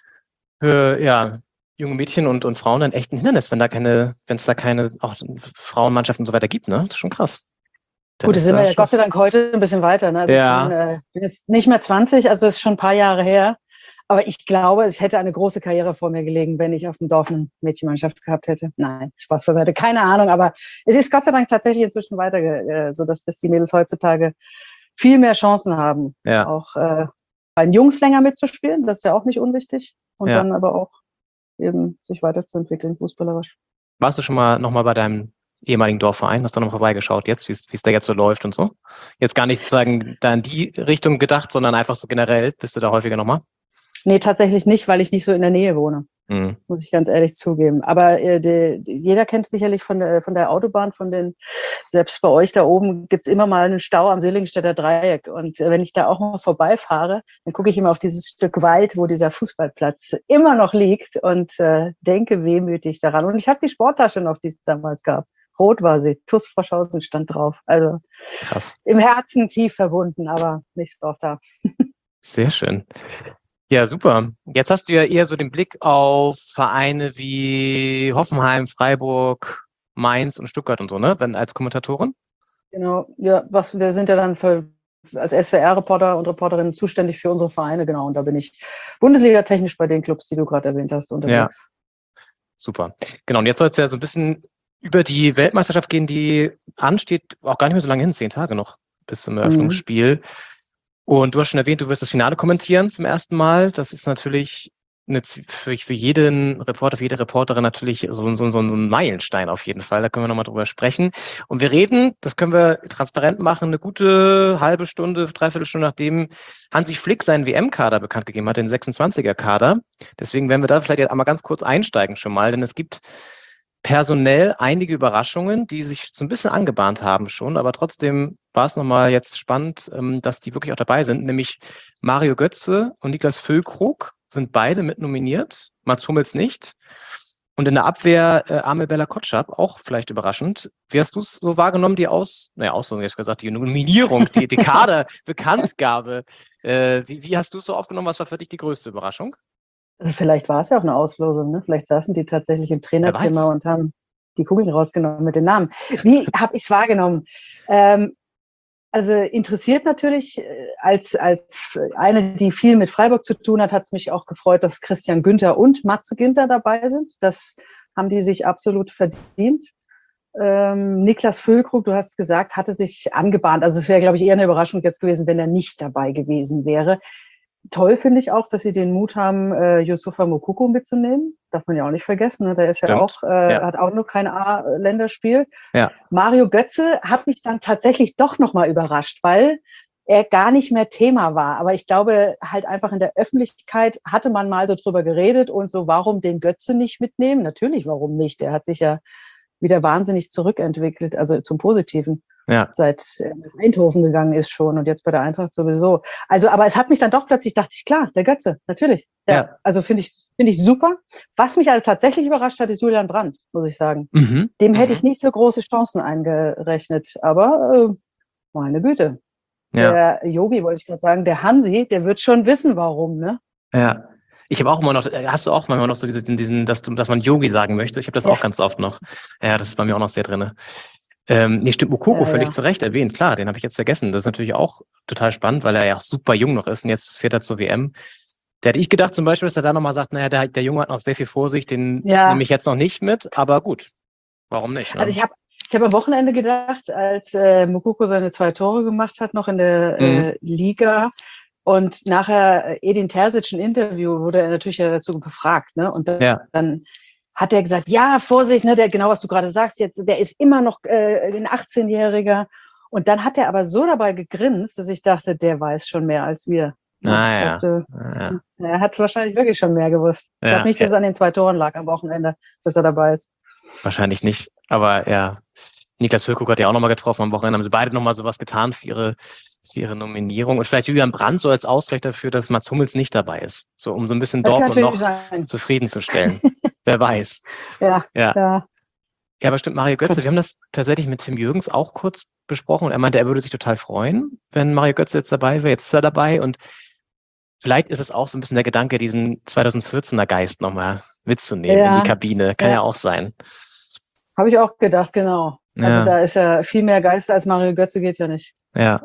junge Mädchen und Frauen dann echt ein Hindernis, wenn es da keine auch Frauenmannschaften und so weiter gibt, ne? Das ist schon krass. Gut, da sind wir ja Gott sei Dank heute ein bisschen weiter, ne? Also ich bin jetzt nicht mehr 20, also das ist schon ein paar Jahre her. Aber ich glaube, es hätte eine große Karriere vor mir gelegen, wenn ich auf dem Dorf eine Mädchenmannschaft gehabt hätte. Nein, Spaß beiseite, keine Ahnung. Aber es ist Gott sei Dank tatsächlich inzwischen weiter, so dass die Mädels heutzutage viel mehr Chancen haben. Ja. Auch bei den Jungs länger mitzuspielen, das ist ja auch nicht unwichtig. und dann aber auch eben sich weiterzuentwickeln, fußballerisch. Warst du schon mal nochmal bei deinem ehemaligen Dorfverein? Hast du noch mal vorbeigeschaut jetzt, wie es da jetzt so läuft und so? Jetzt gar nicht sozusagen da in die Richtung gedacht, sondern einfach so generell. Bist du da häufiger nochmal? Nee, tatsächlich nicht, weil ich nicht so in der Nähe wohne. Muss ich ganz ehrlich zugeben. Aber jeder kennt sicherlich von der Autobahn, selbst bei euch da oben gibt's immer mal einen Stau am Seligenstädter Dreieck. Und wenn ich da auch mal vorbeifahre, dann gucke ich immer auf dieses Stück Wald, wo dieser Fußballplatz immer noch liegt und denke wehmütig daran. Und ich habe die Sporttasche noch, die es damals gab. Rot war sie, TuS Froschhausen stand drauf. Also Krass. Im Herzen tief verbunden, aber nicht auch da. Sehr schön. Ja, super. Jetzt hast du ja eher so den Blick auf Vereine wie Hoffenheim, Freiburg, Mainz und Stuttgart und so, ne? Als Kommentatorin? Genau, ja, wir sind ja dann als SWR-Reporter und Reporterin zuständig für unsere Vereine, genau. Und da bin ich Bundesliga-technisch bei den Clubs, die du gerade erwähnt hast, unterwegs. Ja, super. Genau, und jetzt soll es ja so ein bisschen über die Weltmeisterschaft gehen, die ansteht, auch gar nicht mehr so lange hin, 10 Tage noch bis zum Eröffnungsspiel. Und du hast schon erwähnt, du wirst das Finale kommentieren zum ersten Mal. Das ist natürlich für jeden Reporter, für jede Reporterin natürlich so ein Meilenstein auf jeden Fall. Da können wir nochmal drüber sprechen. Und wir reden, das können wir transparent machen, eine gute halbe Stunde, dreiviertel Stunde, nachdem Hansi Flick seinen WM-Kader bekannt gegeben hat, den 26er-Kader. Deswegen werden wir da vielleicht jetzt einmal ganz kurz einsteigen schon mal, denn es gibt personell einige Überraschungen, die sich so ein bisschen angebahnt haben schon, aber trotzdem war es nochmal jetzt spannend, dass die wirklich auch dabei sind, nämlich Mario Götze und Niklas Füllkrug sind beide mit nominiert, Mats Hummels nicht. Und in der Abwehr Amel Bella-Kotschap, auch vielleicht überraschend. Wie hast du es so wahrgenommen, die Auslosung, jetzt gesagt, die Nominierung, die Kader-Bekanntgabe? Wie hast du es so aufgenommen? Was war für dich die größte Überraschung? Also vielleicht war es ja auch eine Auslosung, ne? Vielleicht saßen die tatsächlich im Trainerzimmer und haben die Kugeln rausgenommen mit den Namen. Wie habe ich es wahrgenommen? Also interessiert natürlich, als eine, die viel mit Freiburg zu tun hat es mich auch gefreut, dass Christian Günther und Matze Ginter dabei sind. Das haben die sich absolut verdient. Niklas Füllkrug, du hast gesagt, hatte sich angebahnt. Also es wäre, glaube ich, eher eine Überraschung jetzt gewesen, wenn er nicht dabei gewesen wäre. Toll finde ich auch, dass sie den Mut haben, Youssoufa Moukoko mitzunehmen. Darf man ja auch nicht vergessen. Ne? Der ist ja auch, hat auch noch kein A-Länderspiel. Ja. Mario Götze hat mich dann tatsächlich doch nochmal überrascht, weil er gar nicht mehr Thema war. Aber ich glaube, halt einfach in der Öffentlichkeit hatte man mal so drüber geredet und so, warum den Götze nicht mitnehmen? Natürlich, warum nicht? Der hat sich ja wieder wahnsinnig zurückentwickelt, also zum Positiven. Ja. Seit Eindhoven gegangen ist schon und jetzt bei der Eintracht sowieso. Also, aber es hat mich dann doch plötzlich, dachte ich, klar, der Götze, natürlich. Also finde ich super. Was mich halt tatsächlich überrascht hat, ist Julian Brandt, muss ich sagen. Dem hätte ich nicht so große Chancen eingerechnet, aber meine Güte. Der Yogi, wollte ich gerade sagen, der Hansi, der wird schon wissen, warum, ne? Ja. Ich habe auch immer noch, hast du auch manchmal noch so dass man Yogi sagen möchte? Ich habe das auch ganz oft noch. Ja, das ist bei mir auch noch sehr drin. Stimmt, Moukoko völlig zu Recht erwähnt. Klar, den habe ich jetzt vergessen. Das ist natürlich auch total spannend, weil er ja auch super jung noch ist und jetzt fährt er zur WM. Da hätte ich gedacht zum Beispiel, dass er da nochmal sagt, naja, der Junge hat noch sehr viel Vorsicht, den nehme ich jetzt noch nicht mit, aber gut, warum nicht? Ne? Also ich hab am Wochenende gedacht, als Moukoko seine 2 Tore gemacht hat, noch in der Liga und nachher Edin Terzic ein Interview, wurde er natürlich dazu befragt, ne? Und dann hat er gesagt, ja, Vorsicht, ne, genau was du gerade sagst, jetzt, der ist immer noch ein 18-Jähriger. Und dann hat er aber so dabei gegrinst, dass ich dachte, der weiß schon mehr als wir. Er hat wahrscheinlich wirklich schon mehr gewusst. Ich glaube nicht, dass es an den 2 Toren lag am Wochenende, dass er dabei ist. Wahrscheinlich nicht, aber ja. Niklas Füllkrug hat ja auch nochmal getroffen am Wochenende, haben sie beide nochmal sowas getan für ihre Nominierung. Und vielleicht Julian Brandt so als Ausgleich dafür, dass Mats Hummels nicht dabei ist. So, um so ein bisschen Dortmund noch zufriedenzustellen. Wer weiß. Ja, aber stimmt, Mario Götze, wir haben das tatsächlich mit Tim Jürgens auch kurz besprochen und er meinte, er würde sich total freuen, wenn Mario Götze jetzt dabei wäre. Jetzt ist er dabei und vielleicht ist es auch so ein bisschen der Gedanke, diesen 2014er Geist nochmal mitzunehmen in die Kabine. Kann ja auch sein. Habe ich auch gedacht, genau. Also da ist ja viel mehr Geist als Mario Götze, geht ja nicht. Ja.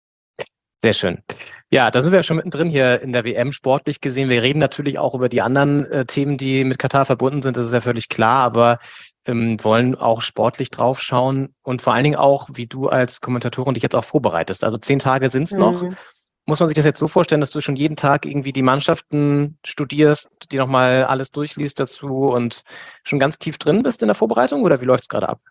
Sehr schön. Ja, da sind wir ja schon mittendrin hier in der WM sportlich gesehen. Wir reden natürlich auch über die anderen Themen, die mit Katar verbunden sind. Das ist ja völlig klar, aber wollen auch sportlich drauf schauen und vor allen Dingen auch, wie du als Kommentatorin dich jetzt auch vorbereitest. Also 10 Tage sind es noch. Muss man sich das jetzt so vorstellen, dass du schon jeden Tag irgendwie die Mannschaften studierst, die nochmal alles durchliest dazu und schon ganz tief drin bist in der Vorbereitung oder wie läuft es gerade ab?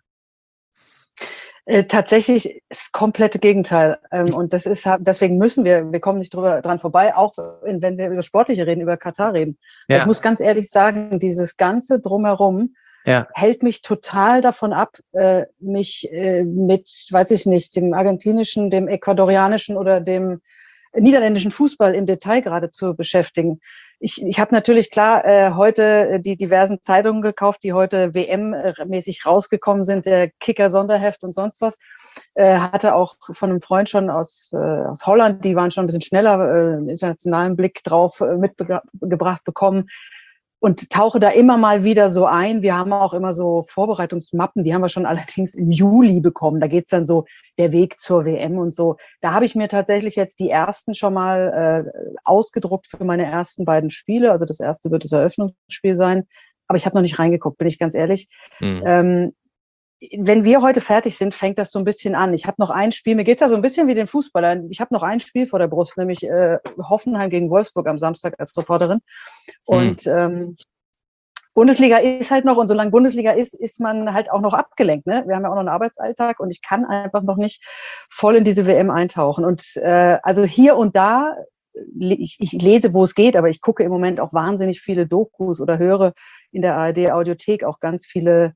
Tatsächlich das komplette Gegenteil. Und deswegen müssen wir kommen nicht dran vorbei, auch wenn wir über Sportliche reden, über Katar reden. Ja. Ich muss ganz ehrlich sagen, dieses ganze Drumherum hält mich total davon ab, mich mit, weiß ich nicht, dem argentinischen, dem ecuadorianischen oder dem niederländischen Fußball im Detail gerade zu beschäftigen. Ich habe natürlich klar heute die diversen Zeitungen gekauft, die heute WM-mäßig rausgekommen sind, der Kicker-Sonderheft und sonst was. Hatte auch von einem Freund schon aus Holland, die waren schon ein bisschen schneller, internationalen Blick drauf mitgebracht bekommen. Und tauche da immer mal wieder so ein. Wir haben auch immer so Vorbereitungsmappen, die haben wir schon allerdings im Juli bekommen. Da geht's dann so der Weg zur WM und so. Da habe ich mir tatsächlich jetzt die ersten schon mal ausgedruckt für meine ersten beiden Spiele. Also das erste wird das Eröffnungsspiel sein. Aber ich habe noch nicht reingeguckt, bin ich ganz ehrlich. Wenn wir heute fertig sind, fängt das so ein bisschen an. Ich habe noch ein Spiel, mir geht's da so ein bisschen wie den Fußballern. Ich habe noch ein Spiel vor der Brust, nämlich Hoffenheim gegen Wolfsburg am Samstag als Reporterin. Und Bundesliga ist halt noch, und solange Bundesliga ist man halt auch noch abgelenkt. Ne? Wir haben ja auch noch einen Arbeitsalltag und ich kann einfach noch nicht voll in diese WM eintauchen. Und also hier und da, ich lese, wo es geht, aber ich gucke im Moment auch wahnsinnig viele Dokus oder höre in der ARD-Audiothek auch ganz viele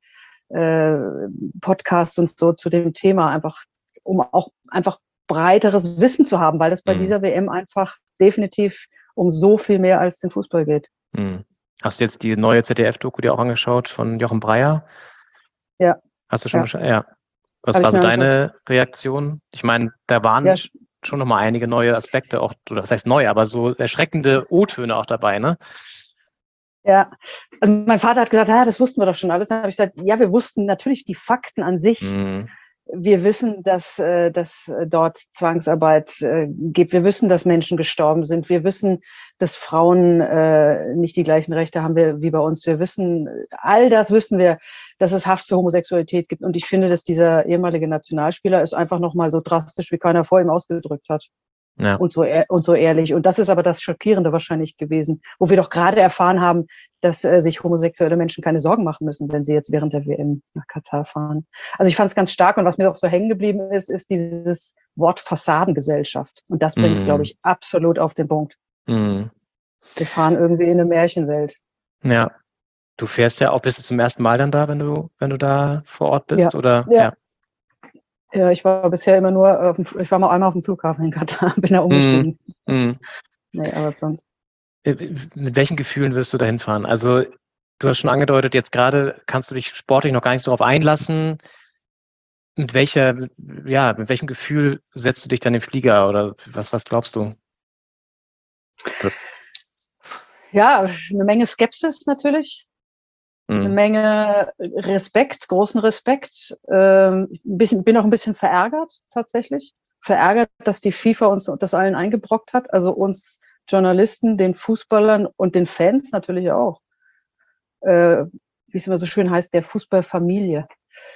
Podcasts und so zu dem Thema, einfach um auch einfach breiteres Wissen zu haben, weil es bei dieser WM einfach definitiv um so viel mehr als den Fußball geht. Hast du jetzt die neue ZDF-Doku dir auch angeschaut von Jochen Breyer? Ja. Hast du schon geschaut? Ja. Was war so deine Reaktion? Ich meine, da waren schon nochmal einige neue Aspekte, auch, oder das heißt neu, aber so erschreckende O-Töne auch dabei, ne? Ja, also mein Vater hat gesagt, das wussten wir doch schon alles. Dann habe ich gesagt, ja, wir wussten natürlich die Fakten an sich. Wir wissen, dass dort Zwangsarbeit gibt. Wir wissen, dass Menschen gestorben sind. Wir wissen, dass Frauen nicht die gleichen Rechte haben wie bei uns. Wir wissen, all das wissen wir, dass es Haft für Homosexualität gibt. Und ich finde, dass dieser ehemalige Nationalspieler es einfach nochmal so drastisch wie keiner vor ihm ausgedrückt hat. Ja. Und so ehrlich. Und das ist aber das Schockierende wahrscheinlich gewesen, wo wir doch gerade erfahren haben, dass sich homosexuelle Menschen keine Sorgen machen müssen, wenn sie jetzt während der WM nach Katar fahren. Also ich fand es ganz stark, und was mir auch so hängen geblieben ist dieses Wort Fassadengesellschaft. Und das bringt es, glaube ich, absolut auf den Punkt. Wir fahren irgendwie in eine Märchenwelt. Ja. Du fährst ja auch, bist du zum ersten Mal dann da, wenn du da vor Ort bist? Ja. Oder? Ja. Ja, ich war bisher immer nur ich war mal einmal auf dem Flughafen in Katar, bin da umgestiegen. Nee, aber sonst. Mit welchen Gefühlen wirst du da hinfahren? Also, du hast schon angedeutet, jetzt gerade kannst du dich sportlich noch gar nicht so darauf einlassen. Mit welchem Gefühl setzt du dich dann in den Flieger oder was glaubst du? Ja, eine Menge Skepsis natürlich. Eine Menge Respekt, großen Respekt. Bin auch ein bisschen verärgert tatsächlich. Verärgert, dass die FIFA uns das allen eingebrockt hat. Also uns Journalisten, den Fußballern und den Fans natürlich auch. Wie es immer so schön heißt, der Fußballfamilie.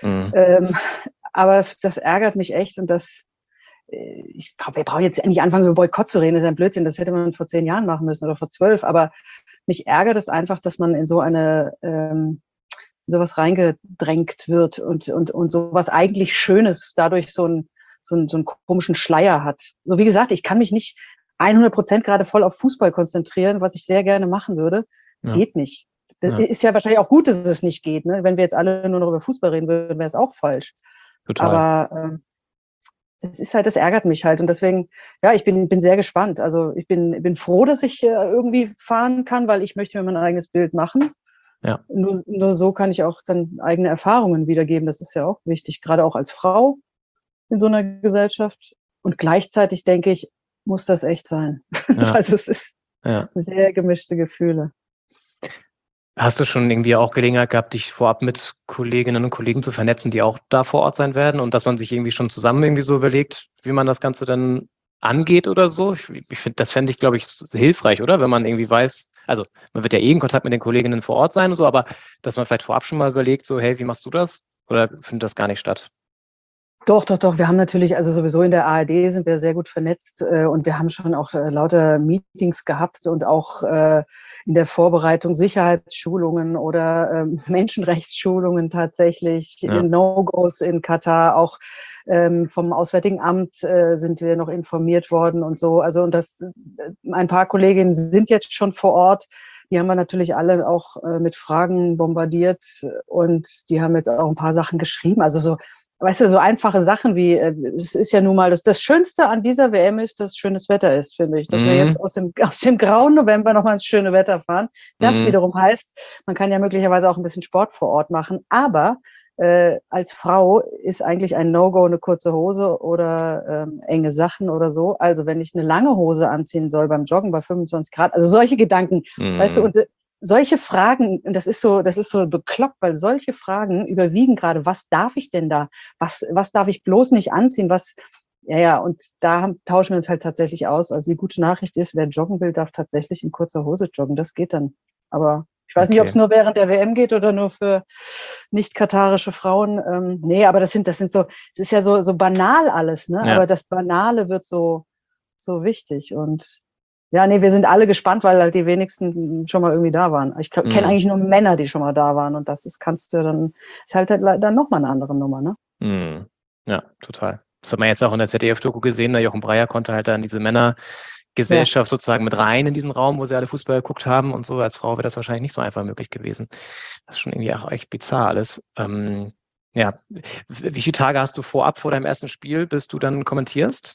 Aber das ärgert mich echt, und wir brauchen jetzt nicht anfangen, über Boykott zu reden, das ist ein Blödsinn, das hätte man vor 10 Jahren machen müssen oder vor 12, aber mich ärgert es einfach, dass man in sowas reingedrängt wird und sowas eigentlich Schönes dadurch so einen komischen Schleier hat. So wie gesagt, ich kann mich nicht 100% gerade voll auf Fußball konzentrieren, was ich sehr gerne machen würde. Ja. Geht nicht. Das ist ja wahrscheinlich auch gut, dass es nicht geht. Ne? Wenn wir jetzt alle nur noch über Fußball reden würden, wäre es auch falsch. Total. Aber es ist halt, das ärgert mich halt. Und deswegen, ja, ich bin sehr gespannt. Also ich bin froh, dass ich irgendwie fahren kann, weil ich möchte mir mein eigenes Bild machen. Ja. Nur so kann ich auch dann eigene Erfahrungen wiedergeben. Das ist ja auch wichtig, gerade auch als Frau in so einer Gesellschaft. Und gleichzeitig denke ich, muss das echt sein. Ja. Also es ist sehr gemischte Gefühle. Hast du schon irgendwie auch Gelegenheit gehabt, dich vorab mit Kolleginnen und Kollegen zu vernetzen, die auch da vor Ort sein werden, und dass man sich irgendwie schon zusammen irgendwie so überlegt, wie man das Ganze dann angeht oder so? Das fände ich, glaube ich, hilfreich, oder? Wenn man irgendwie weiß, also man wird ja in Kontakt mit den Kolleginnen vor Ort sein und so, aber dass man vielleicht vorab schon mal überlegt, so, hey, wie machst du das? Oder findet das gar nicht statt? Doch, doch, doch. Wir haben natürlich, also sowieso in der ARD sind wir sehr gut vernetzt und wir haben schon auch lauter Meetings gehabt und auch in der Vorbereitung Sicherheitsschulungen oder Menschenrechtsschulungen tatsächlich, No-Gos in Katar, auch vom Auswärtigen Amt sind wir noch informiert worden und so. Also und ein paar Kolleginnen sind jetzt schon vor Ort. Die haben wir natürlich alle auch mit Fragen bombardiert und die haben jetzt auch ein paar Sachen geschrieben. Also so, weißt du, so einfache Sachen wie, es ist ja nun mal, das Schönste an dieser WM ist, dass schönes Wetter ist, finde ich. Dass wir jetzt aus dem grauen November nochmal ins schöne Wetter fahren. Das wiederum heißt, man kann ja möglicherweise auch ein bisschen Sport vor Ort machen. Aber als Frau ist eigentlich ein No-Go eine kurze Hose oder enge Sachen oder so. Also wenn ich eine lange Hose anziehen soll beim Joggen bei 25 Grad, also solche Gedanken, weißt du, und solche Fragen, das ist so bekloppt, weil solche Fragen überwiegen gerade. Was darf ich denn da? Was darf ich bloß nicht anziehen? Und da tauschen wir uns halt tatsächlich aus. Also die gute Nachricht ist, wer joggen will, darf tatsächlich in kurzer Hose joggen. Das geht dann. Aber ich weiß nicht, ob es nur während der WM geht oder nur für nicht-katarische Frauen. Nee, aber das sind so, es ist ja so banal alles, ne? Ja. Aber das Banale wird so wichtig und ja, nee, wir sind alle gespannt, weil halt die wenigsten schon mal irgendwie da waren. Ich kenne eigentlich nur Männer, die schon mal da waren und ist halt dann nochmal eine andere Nummer, ne? Ja, total. Das hat man jetzt auch in der ZDF-Doku gesehen, da Jochen Breyer konnte halt dann diese Männergesellschaft sozusagen mit rein in diesen Raum, wo sie alle Fußball geguckt haben und so. Als Frau wäre das wahrscheinlich nicht so einfach möglich gewesen. Das ist schon irgendwie auch echt bizarr alles. Ja, wie viele Tage hast du vor deinem ersten Spiel, bis du dann kommentierst?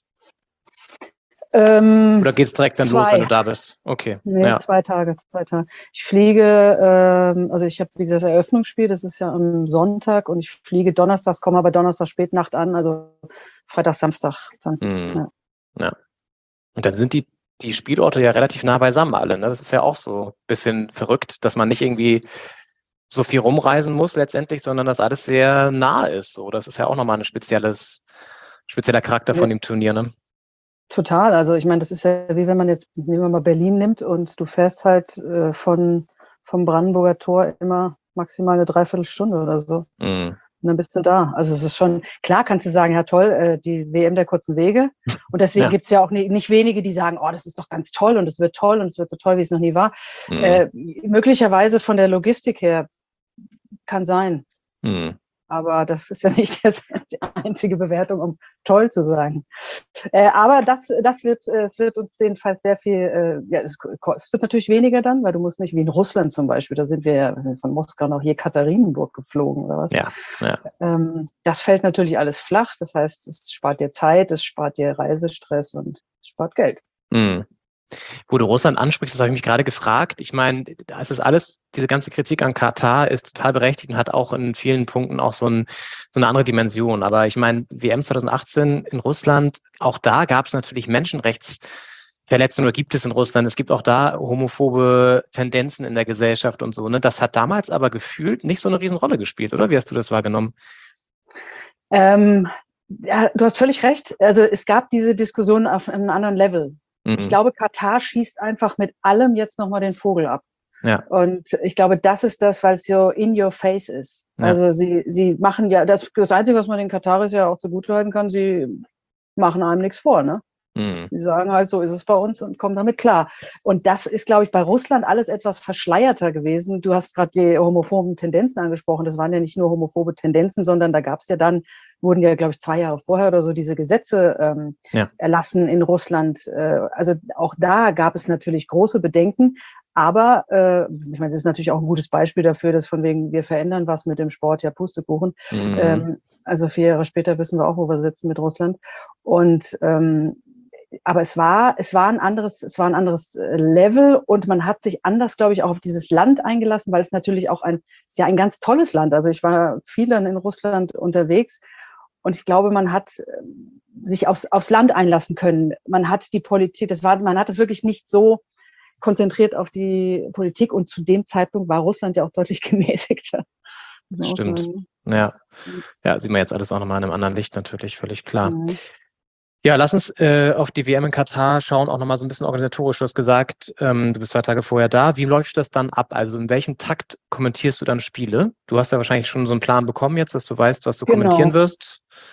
Oder geht es direkt dann los, wenn du da bist? Okay. Nee, ja. 2 Tage. Ich fliege, also ich habe, wie gesagt, das Eröffnungsspiel, das ist ja am Sonntag und ich fliege donnerstags, komme aber Donnerstag Spätnacht an, also Freitag, Samstag. Dann, ja. Und dann sind die Spielorte ja relativ nah beisammen alle, ne? Das ist ja auch so ein bisschen verrückt, dass man nicht irgendwie so viel rumreisen muss letztendlich, sondern dass alles sehr nah ist. So, das ist ja auch nochmal ein spezieller Charakter von dem Turnier, ne? Total, also ich meine, das ist ja wie wenn man jetzt, nehmen wir mal Berlin nimmt und du fährst halt vom Brandenburger Tor immer maximal eine Dreiviertelstunde oder so. Und dann bist du da. Also es ist schon, klar kannst du sagen, ja toll, die WM der kurzen Wege. Und deswegen gibt's ja auch nicht wenige, die sagen, oh, das ist doch ganz toll und es wird toll und es wird so toll, wie es noch nie war. Möglicherweise von der Logistik her kann sein. Aber das ist ja nicht die einzige Bewertung, um toll zu sagen. Aber es wird uns jedenfalls sehr viel, es kostet natürlich weniger dann, weil du musst nicht wie in Russland zum Beispiel, da sind wir von Moskau nach Jekaterinburg geflogen oder was. Ja. Das fällt natürlich alles flach, das heißt, es spart dir Zeit, es spart dir Reisestress und es spart Geld. Wo du Russland ansprichst, das habe ich mich gerade gefragt. Ich meine, das ist alles, diese ganze Kritik an Katar ist total berechtigt und hat auch in vielen Punkten auch so eine andere Dimension. Aber ich meine, WM 2018 in Russland, auch da gab es natürlich Menschenrechtsverletzungen oder gibt es in Russland. Es gibt auch da homophobe Tendenzen in der Gesellschaft und so. Ne? Das hat damals aber gefühlt nicht so eine Riesenrolle gespielt, oder? Wie hast du das wahrgenommen? Ja, du hast völlig recht. Also es gab diese Diskussion auf einem anderen Level. Ich glaube, Katar schießt einfach mit allem jetzt nochmal den Vogel ab. Ja. Und ich glaube, das ist das, weil es so in your face ist. Ja. Also sie machen ja, das Einzige, was man den Kataris ja auch zugutehalten kann, sie machen einem nichts vor, ne? Die sagen halt, so ist es bei uns und kommen damit klar. Und das ist, glaube ich, bei Russland alles etwas verschleierter gewesen. Du hast gerade die homophoben Tendenzen angesprochen. Das waren ja nicht nur homophobe Tendenzen, sondern da gab es ja dann, wurden ja, glaube ich, 2 Jahre vorher oder so diese Gesetze erlassen in Russland. Also auch da gab es natürlich große Bedenken. Aber ich meine, das ist natürlich auch ein gutes Beispiel dafür, dass von wegen, wir verändern was mit dem Sport, ja Pustekuchen. Also 4 Jahre später wissen wir auch, wo wir sitzen mit Russland. Und aber es war ein anderes Level und man hat sich anders, glaube ich, auch auf dieses Land eingelassen, weil es natürlich auch ist ja ein ganz tolles Land. Also ich war viel dann in Russland unterwegs und ich glaube, man hat sich aufs Land einlassen können. Man hat die Politik, man hat es wirklich nicht so konzentriert auf die Politik und zu dem Zeitpunkt war Russland ja auch deutlich gemäßigter. Stimmt. Ja, sieht man jetzt alles auch nochmal in einem anderen Licht natürlich, völlig klar. Ja, lass uns auf die WM in Katar schauen, auch nochmal so ein bisschen organisatorisch. Du hast gesagt, du bist 2 Tage vorher da. Wie läuft das dann ab? Also in welchem Takt kommentierst du dann Spiele? Du hast ja wahrscheinlich schon so einen Plan bekommen jetzt, dass du weißt, was du kommentieren wirst.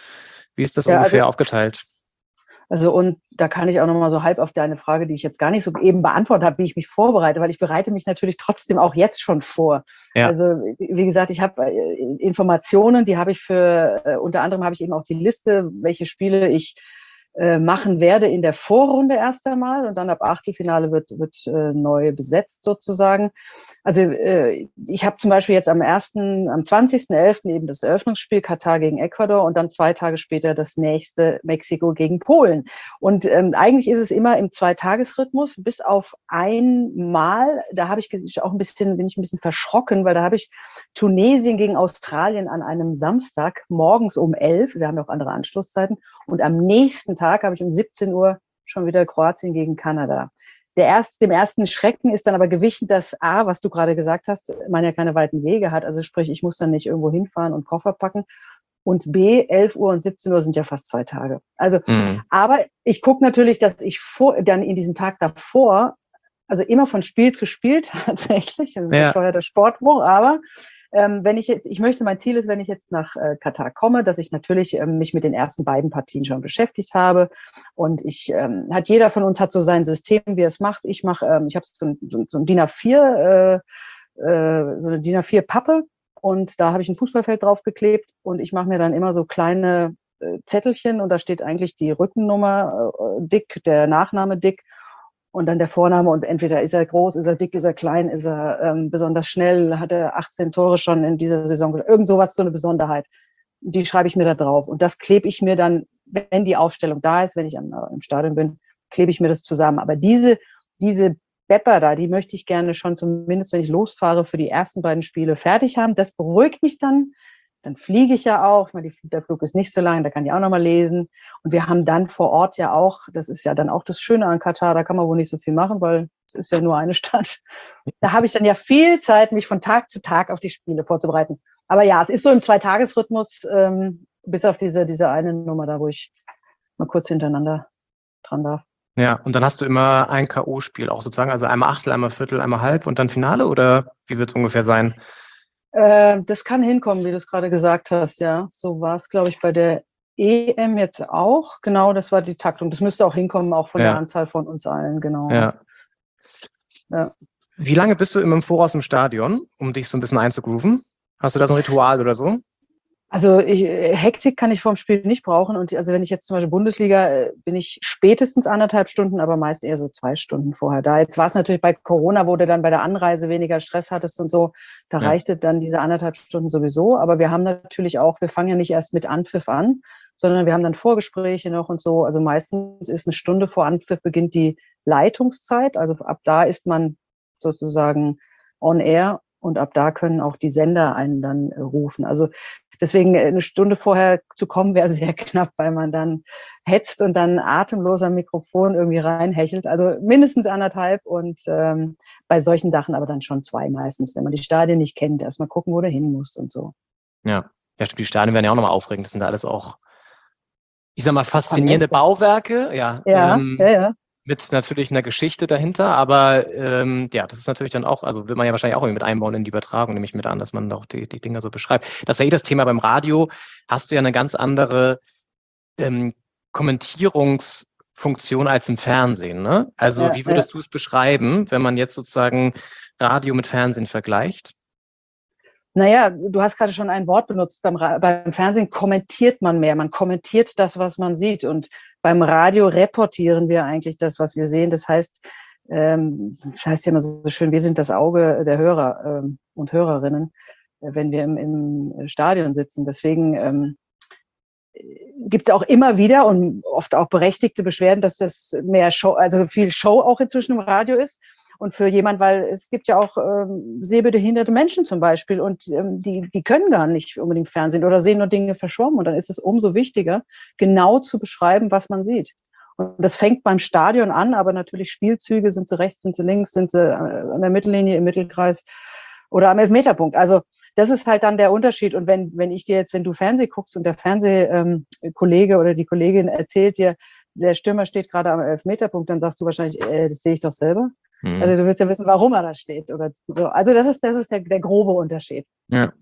Wie ist das Ja, ungefähr also- aufgeteilt? Also und da kann ich auch nochmal so halb auf deine Frage, die ich jetzt gar nicht so eben beantwortet habe, wie ich mich vorbereite, weil ich bereite mich natürlich trotzdem auch jetzt schon vor. Ja. Also wie gesagt, ich habe Informationen, die habe ich unter anderem habe ich eben auch die Liste, welche Spiele ich machen werde in der Vorrunde erst einmal und dann ab Achtelfinale wird neu besetzt sozusagen. Also ich habe zum Beispiel jetzt am 20.11. eben das Eröffnungsspiel Katar gegen Ecuador und dann 2 Tage später das nächste Mexiko gegen Polen. Und eigentlich ist es immer im Zweitagesrhythmus, bis auf einmal, da habe ich bin ich ein bisschen verschrocken, weil da habe ich Tunesien gegen Australien an einem Samstag morgens um 11, wir haben ja auch andere Anstoßzeiten, und am nächsten Tag habe ich um 17 Uhr schon wieder Kroatien gegen Kanada. Dem ersten Schrecken ist dann aber gewichen, dass A, was du gerade gesagt hast, man ja keine weiten Wege hat. Also sprich, ich muss dann nicht irgendwo hinfahren und Koffer packen. Und B, 11 Uhr und 17 Uhr sind ja fast 2 Tage. Also, aber ich gucke natürlich, dass ich dann in diesem Tag davor, also immer von Spiel zu Spiel tatsächlich, das ist Ja. bescheuerter Sportbuch, aber mein Ziel ist, wenn ich jetzt nach Katar komme, dass ich natürlich mich mit den ersten beiden Partien schon beschäftigt habe. Und jeder von uns hat so sein System, wie er es macht. Ich habe so ein DIN A4, so eine DIN A4-Pappe und da habe ich ein Fußballfeld draufgeklebt und ich mache mir dann immer so kleine Zettelchen und da steht eigentlich die Rückennummer dick, der Nachname dick. Und dann der Vorname und entweder ist er groß, ist er dick, ist er klein, ist er besonders schnell, hat er 18 Tore schon in dieser Saison, irgend sowas, so eine Besonderheit. Die schreibe ich mir da drauf und das klebe ich mir dann, wenn die Aufstellung da ist, wenn ich im Stadion bin, klebe ich mir das zusammen. Aber diese Bepper da, die möchte ich gerne schon zumindest, wenn ich losfahre, für die ersten beiden Spiele fertig haben. Das beruhigt mich dann. Dann fliege ich ja auch, der Flug ist nicht so lang, da kann ich auch nochmal lesen. Und wir haben dann vor Ort ja auch, das ist ja dann auch das Schöne an Katar, da kann man wohl nicht so viel machen, weil es ist ja nur eine Stadt. Da habe ich dann ja viel Zeit, mich von Tag zu Tag auf die Spiele vorzubereiten. Aber ja, es ist so im Zweitagesrhythmus, bis auf diese eine Nummer da, wo ich mal kurz hintereinander dran darf. Ja, und dann hast du immer ein K.O.-Spiel auch sozusagen, also einmal Achtel, einmal Viertel, einmal Halb und dann Finale oder wie wird es ungefähr sein? Das kann hinkommen, wie du es gerade gesagt hast, ja. So war es, glaube ich, bei der EM jetzt auch. Genau, das war die Taktung. Das müsste auch hinkommen, auch von der Anzahl von uns allen, genau. Ja. Ja. Wie lange bist du im Voraus im Stadion, um dich so ein bisschen einzugrooven? Hast du da so ein Ritual oder so? Also Hektik kann ich vorm Spiel nicht brauchen. Und also wenn ich jetzt zum Beispiel Bundesliga, bin ich spätestens 1,5 Stunden, aber meist eher so 2 Stunden vorher da. Jetzt war es natürlich bei Corona, wo du dann bei der Anreise weniger Stress hattest und so. Da reichte dann diese 1,5 Stunden sowieso. Aber wir haben natürlich auch, wir fangen ja nicht erst mit Anpfiff an, sondern wir haben dann Vorgespräche noch und so. Also meistens ist 1 Stunde vor Anpfiff beginnt die Leitungszeit. Also ab da ist man sozusagen on air und ab da können auch die Sender einen dann rufen. Also deswegen 1 Stunde vorher zu kommen, wäre sehr knapp, weil man dann hetzt und dann atemlos am Mikrofon irgendwie reinhechelt. Also mindestens 1,5 und bei solchen Sachen aber dann schon 2 meistens, wenn man die Stadien nicht kennt. Erstmal gucken, wo du hin musst und so. Ja, stimmt, die Stadien werden ja auch nochmal aufregend. Das sind da alles auch, ich sag mal, faszinierende Bauwerke. Ja. Mit natürlich einer Geschichte dahinter, aber das ist natürlich dann auch, also will man ja wahrscheinlich auch irgendwie mit einbauen in die Übertragung, nehme ich mit an, dass man auch die Dinger so beschreibt. Das ist ja das Thema beim Radio, hast du ja eine ganz andere Kommentierungsfunktion als im Fernsehen, ne? Also wie würdest du es beschreiben, wenn man jetzt sozusagen Radio mit Fernsehen vergleicht? Naja, du hast gerade schon ein Wort benutzt. Beim Fernsehen kommentiert man mehr. Man kommentiert das, was man sieht. Und beim Radio reportieren wir eigentlich das, was wir sehen. Das heißt ja immer so schön, wir sind das Auge der Hörer und Hörerinnen, wenn wir im Stadion sitzen. Deswegen gibt es auch immer wieder und oft auch berechtigte Beschwerden, dass das mehr Show, also viel Show auch inzwischen im Radio ist. Und für jemand, weil es gibt ja auch sehbehinderte Menschen zum Beispiel und die können gar nicht unbedingt Fernsehen oder sehen nur Dinge verschwommen. Und dann ist es umso wichtiger, genau zu beschreiben, was man sieht. Und das fängt beim Stadion an, aber natürlich Spielzüge, sind sie rechts, sind sie links, sind sie an der Mittellinie, im Mittelkreis oder am Elfmeterpunkt. Also das ist halt dann der Unterschied. Und wenn du Fernsehen guckst und der Fernsehkollege oder die Kollegin erzählt dir, der Stürmer steht gerade am Elfmeterpunkt, dann sagst du wahrscheinlich, das sehe ich doch selber. Also du willst ja wissen, warum er da steht oder so. Also das ist der grobe Unterschied. Ja.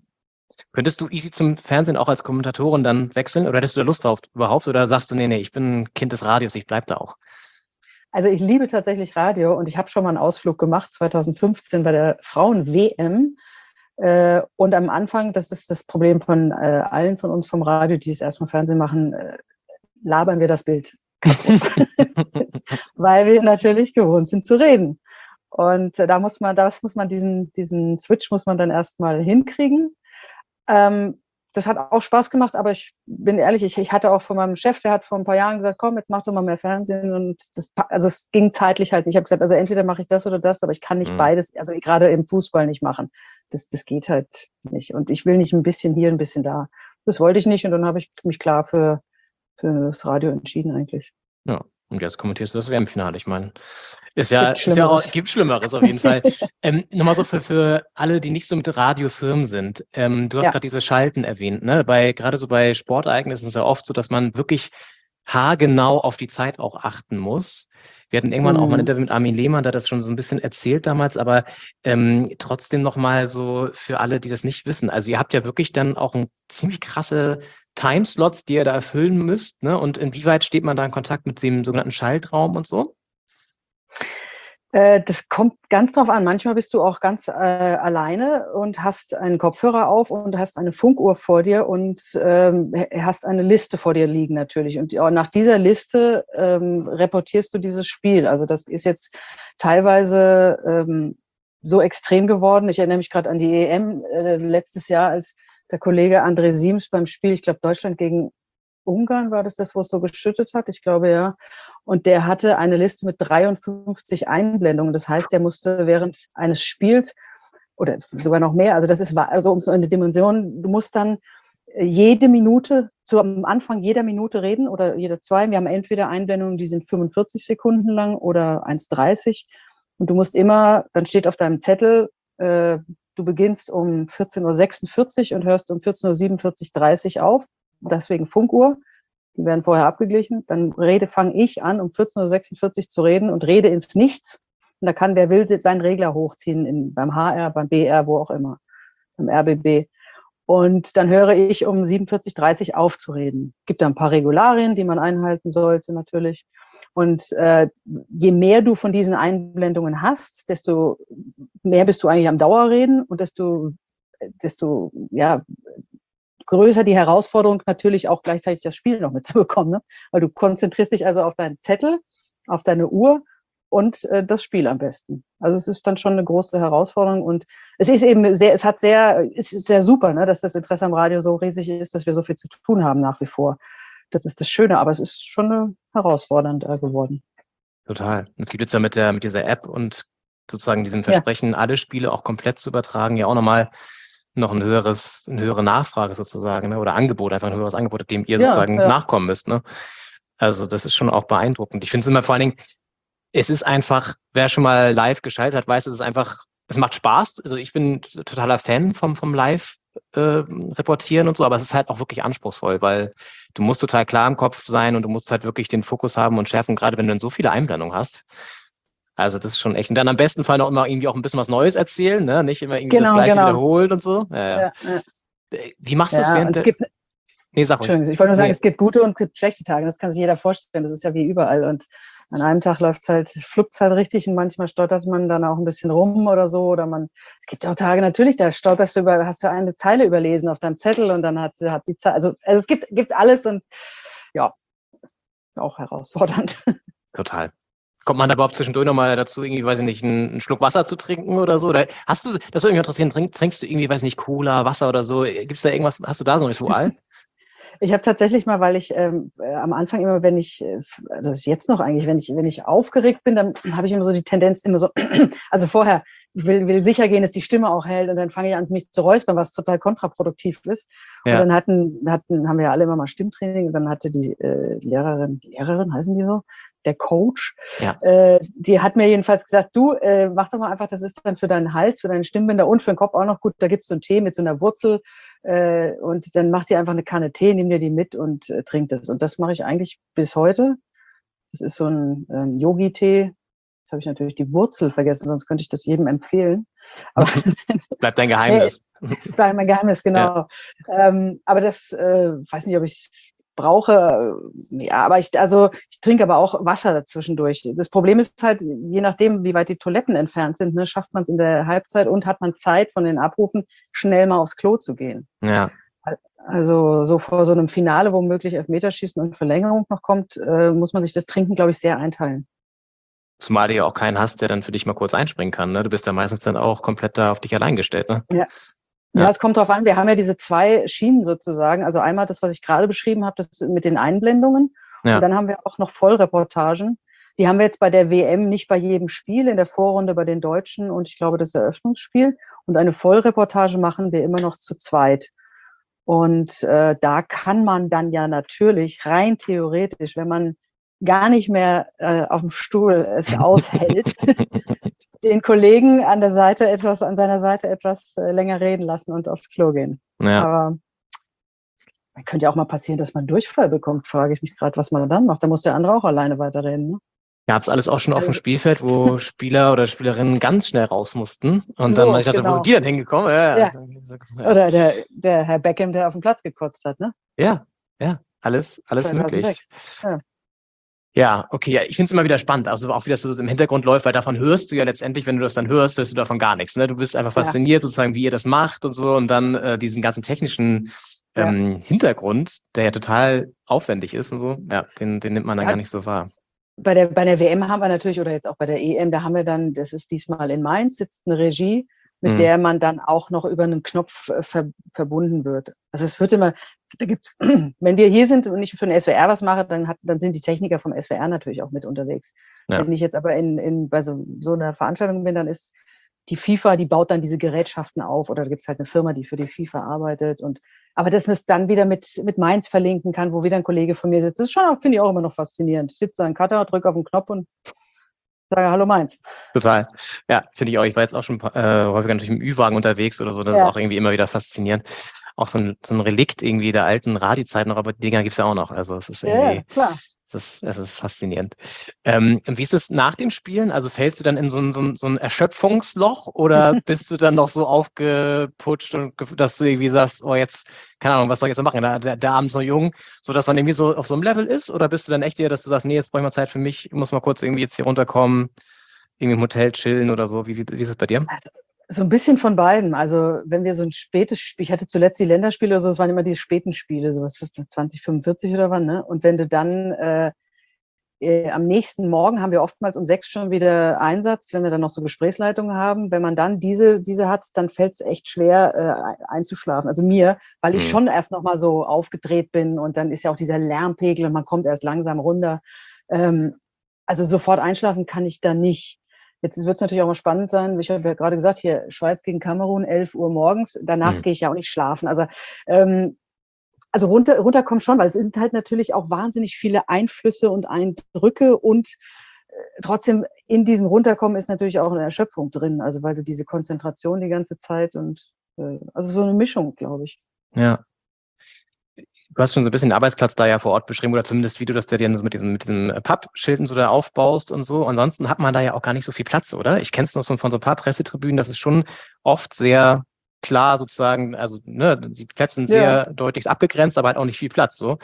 Könntest du easy zum Fernsehen auch als Kommentatorin dann wechseln oder hättest du da Lust drauf überhaupt oder sagst du, nee, ich bin ein Kind des Radios, ich bleib da auch? Also ich liebe tatsächlich Radio und ich habe schon mal einen Ausflug gemacht, 2015 bei der Frauen-WM. Und am Anfang, das ist das Problem von allen von uns vom Radio, die es erstmal Fernsehen machen, labern wir das Bild kaputt. Weil wir natürlich gewohnt sind zu reden. Und das muss man diesen Switch muss man dann erstmal hinkriegen. Das hat auch Spaß gemacht, aber ich bin ehrlich, ich hatte auch von meinem Chef, der hat vor ein paar Jahren gesagt, komm, jetzt mach doch mal mehr Fernsehen und es ging zeitlich halt nicht. Ich habe gesagt, also entweder mache ich das oder das, aber ich kann nicht beides, also gerade im Fußball nicht machen. Das geht halt nicht. Und ich will nicht ein bisschen hier, ein bisschen da. Das wollte ich nicht und dann habe ich mich klar für das Radio entschieden eigentlich. Ja, und jetzt kommentierst du das WM-Finale. Ich meine, gibt Schlimmeres auf jeden Fall. Nochmal so für alle, die nicht so mit Radiofirmen sind. Du hast gerade diese Schalten erwähnt, ne? Gerade so bei Sportereignissen ist es ja oft so, dass man wirklich haargenau auf die Zeit auch achten muss. Wir hatten irgendwann auch mal ein Interview mit Armin Lehmann, der hat das schon so ein bisschen erzählt damals, aber trotzdem nochmal so für alle, die das nicht wissen. Also ihr habt ja wirklich dann auch ein ziemlich krasse Timeslots, die ihr da erfüllen müsst, ne? Und inwieweit steht man da in Kontakt mit dem sogenannten Schaltraum und so? Das kommt ganz drauf an. Manchmal bist du auch ganz alleine und hast einen Kopfhörer auf und hast eine Funkuhr vor dir und hast eine Liste vor dir liegen natürlich. Und nach dieser Liste reportierst du dieses Spiel. Also das ist jetzt teilweise so extrem geworden. Ich erinnere mich gerade an die EM letztes Jahr, als der Kollege André Siems beim Spiel, ich glaube Deutschland gegen Ungarn war das, wo es so geschüttet hat, ich glaube ja. Und der hatte eine Liste mit 53 Einblendungen. Das heißt, er musste während eines Spiels oder sogar noch mehr, also das ist also um so eine Dimension, du musst dann jede Minute, am Anfang jeder Minute reden oder jede zwei. Wir haben entweder Einblendungen, die sind 45 Sekunden lang oder 1,30. Und du musst immer, dann steht auf deinem Zettel, du beginnst um 14:46 Uhr und hörst um 14:47:30 Uhr auf. Deswegen Funkuhr, die werden vorher abgeglichen. Dann fange ich an, um 14:46 Uhr zu reden und rede ins Nichts. Und da kann, wer will, seinen Regler hochziehen, beim HR, beim BR, wo auch immer, beim RBB. Und dann höre ich um 47:30 Uhr aufzureden. Gibt da ein paar Regularien, die man einhalten sollte natürlich. Und je mehr du von diesen Einblendungen hast, desto mehr bist du eigentlich am Dauerreden und desto größer die Herausforderung natürlich auch gleichzeitig das Spiel noch mitzubekommen, ne? Weil du konzentrierst dich also auf deinen Zettel, auf deine Uhr und das Spiel am besten. Also es ist dann schon eine große Herausforderung und es ist eben es ist sehr super, ne, dass das Interesse am Radio so riesig ist, dass wir so viel zu tun haben nach wie vor. Das ist das Schöne, aber es ist schon herausfordernd geworden. Total. Es gibt jetzt ja mit dieser App und sozusagen diesem Versprechen, alle Spiele auch komplett zu übertragen, ja auch nochmal noch eine höhere Nachfrage sozusagen, ne? Oder Angebot, einfach ein höheres Angebot, dem ihr sozusagen nachkommen müsst. Ne? Also das ist schon auch beeindruckend. Ich finde es immer vor allen Dingen, es ist einfach, wer schon mal live geschaltet hat, weiß, es macht Spaß. Also ich bin totaler Fan vom Live reportieren und so, aber es ist halt auch wirklich anspruchsvoll, weil du musst total klar im Kopf sein und du musst halt wirklich den Fokus haben und schärfen, gerade wenn du dann so viele Einblendungen hast. Also das ist schon echt. Und dann am besten Fall noch immer irgendwie auch ein bisschen was Neues erzählen, ne? Nicht immer irgendwie das Gleiche wiederholen und so. Ja. Wie machst du das während Entschuldigung, ich wollte nur sagen, es gibt gute und gibt schlechte Tage. Das kann sich jeder vorstellen. Das ist ja wie überall. Und an einem Tag flukt's halt richtig und manchmal stottert man dann auch ein bisschen rum oder so. Es gibt auch Tage natürlich, da stolperst du hast du eine Zeile überlesen auf deinem Zettel und dann hat die Zeile, also es gibt alles und ja, auch herausfordernd. Total. Kommt man da überhaupt zwischendurch nochmal dazu, irgendwie, weiß ich nicht, einen Schluck Wasser zu trinken oder so? Oder das würde mich interessieren, trinkst du irgendwie, weiß ich nicht, Cola, Wasser oder so? Gibt's da irgendwas, hast du da so ein Ritual? Ich habe tatsächlich mal, weil ich am Anfang immer, das ist jetzt noch eigentlich, wenn ich aufgeregt bin, dann habe ich immer so die Tendenz, immer so, also vorher, ich will sicher gehen, dass die Stimme auch hält und dann fange ich an, mich zu räuspern, was total kontraproduktiv ist. Ja. Und dann haben wir ja alle immer mal Stimmtraining und dann hatte die Lehrerin heißen die so, der Coach, die hat mir jedenfalls gesagt, du, mach doch mal einfach, das ist dann für deinen Hals, für deinen Stimmbänder und für den Kopf auch noch gut, da gibt's so einen Tee mit so einer Wurzel und dann mach dir einfach eine Kanne Tee, nimm dir die mit und trink das. Und das mache ich eigentlich bis heute. Das ist so ein Yogi-Tee. Jetzt habe ich natürlich die Wurzel vergessen, sonst könnte ich das jedem empfehlen. Aber bleibt dein Geheimnis. Das war mein Geheimnis, genau. Aber das weiß nicht, ob ich es brauche. Ja, aber ich trinke aber auch Wasser dazwischendurch. Das Problem ist halt, je nachdem, wie weit die Toiletten entfernt sind, ne, schafft man es in der Halbzeit und hat man Zeit von den Abrufen, schnell mal aufs Klo zu gehen. Ja. Also so vor so einem Finale, womöglich Elfmeterschießen und Verlängerung noch kommt, muss man sich das Trinken, glaube ich, sehr einteilen. Zumal du ja auch keinen hast, der dann für dich mal kurz einspringen kann. Ne? Du bist ja meistens dann auch komplett da auf dich allein gestellt. Ne? Ja. Ja. Ja, es kommt drauf an. Wir haben ja diese 2 Schienen sozusagen. Also einmal das, was ich gerade beschrieben habe, das mit den Einblendungen. Ja. Und dann haben wir auch noch Vollreportagen. Die haben wir jetzt bei der WM nicht bei jedem Spiel, in der Vorrunde bei den Deutschen und ich glaube das Eröffnungsspiel. Und eine Vollreportage machen wir immer noch zu zweit. Und da kann man dann ja natürlich rein theoretisch, wenn man gar nicht mehr auf dem Stuhl es aushält, den Kollegen an seiner Seite etwas länger reden lassen und aufs Klo gehen. Ja. Aber dann könnte ja auch mal passieren, dass man Durchfall bekommt, frage ich mich gerade, was man dann macht. Da muss der andere auch alleine weiterreden. Ne? Gab es alles auch schon auf dem Spielfeld, wo Spieler oder Spielerinnen ganz schnell raus mussten und So, dann ich dachte, genau. wo sind die denn hingekommen? Ja. Oder der Herr Beckham, der auf dem Platz gekotzt hat, ne? Ja, alles 2006. möglich. Ja. Ja, okay, ja, ich finde es immer wieder spannend, also auch wie das so im Hintergrund läuft, weil davon hörst du ja letztendlich, wenn du das dann hörst du davon gar nichts. Ne? Du bist einfach fasziniert, sozusagen, wie ihr das macht und so und dann diesen ganzen technischen Hintergrund, der ja total aufwendig ist und so, ja, den nimmt man dann gar nicht so wahr. Bei der WM haben wir natürlich, oder jetzt auch bei der EM, da haben wir dann, das ist diesmal in Mainz, sitzt eine Regie, mit der man dann auch noch über einen Knopf verbunden wird. Also es wird immer, da gibt's, wenn wir hier sind und ich für den SWR was mache, dann sind die Techniker vom SWR natürlich auch mit unterwegs. Ja. Wenn ich jetzt aber bei so einer Veranstaltung bin, dann ist die FIFA, die baut dann diese Gerätschaften auf oder da gibt's halt eine Firma, die für die FIFA arbeitet aber dass man es dann wieder mit Mainz verlinken kann, wo wieder ein Kollege von mir sitzt, das ist schon, finde ich auch immer noch faszinierend. Ich sitze da in Katar, drücke auf den Knopf und sage Hallo Mainz. Total. Ja, finde ich auch. Ich war jetzt auch schon häufiger natürlich im Ü-Wagen unterwegs oder so. Das ist auch irgendwie immer wieder faszinierend. Auch so ein Relikt irgendwie der alten Radi-Zeit noch, aber die Dinger gibt's ja auch noch. Also es ist irgendwie, klar. Es ist faszinierend. Und wie ist es nach dem Spielen? Also fällst du dann in so ein Erschöpfungsloch oder bist du dann noch so aufgeputscht und dass du irgendwie sagst, oh jetzt, keine Ahnung, was soll ich jetzt noch machen? Der Abend ist noch jung, so dass man irgendwie so auf so einem Level ist? Oder bist du dann echt dass du sagst, nee, jetzt brauche ich mal Zeit für mich, ich muss mal kurz irgendwie jetzt hier runterkommen, irgendwie im Hotel chillen oder so? Wie ist es bei dir? So ein bisschen von beiden. Also wenn wir so ein spätes Spiel, ich hatte zuletzt die Länderspiele oder so, es waren immer die späten Spiele, so was ist das, 2045 oder wann, ne? Und wenn du dann am nächsten Morgen haben wir oftmals um 6 schon wieder Einsatz, wenn wir dann noch so Gesprächsleitungen haben. Wenn man dann diese hat, dann fällt es echt schwer einzuschlafen. Also mir, weil ich schon erst noch mal so aufgedreht bin und dann ist ja auch dieser Lärmpegel und man kommt erst langsam runter. Also sofort einschlafen kann ich da nicht. Jetzt wird es natürlich auch mal spannend sein. Ich habe ja gerade gesagt, hier Schweiz gegen Kamerun, 11 Uhr morgens. Danach gehe ich ja auch nicht schlafen. Also runterkommen schon, weil es sind halt natürlich auch wahnsinnig viele Einflüsse und Eindrücke und trotzdem in diesem Runterkommen ist natürlich auch eine Erschöpfung drin. Also weil du diese Konzentration die ganze Zeit und also so eine Mischung, glaube ich. Ja. Du hast schon so ein bisschen den Arbeitsplatz da ja vor Ort beschrieben oder zumindest wie du das dir so mit diesem Pappschilden so da aufbaust und so. Ansonsten hat man da ja auch gar nicht so viel Platz, oder? Ich kenne es noch so von so ein paar Pressetribünen, das ist schon oft sehr klar sozusagen, also ne, die Plätze sind sehr deutlich abgegrenzt, aber halt auch nicht viel Platz so.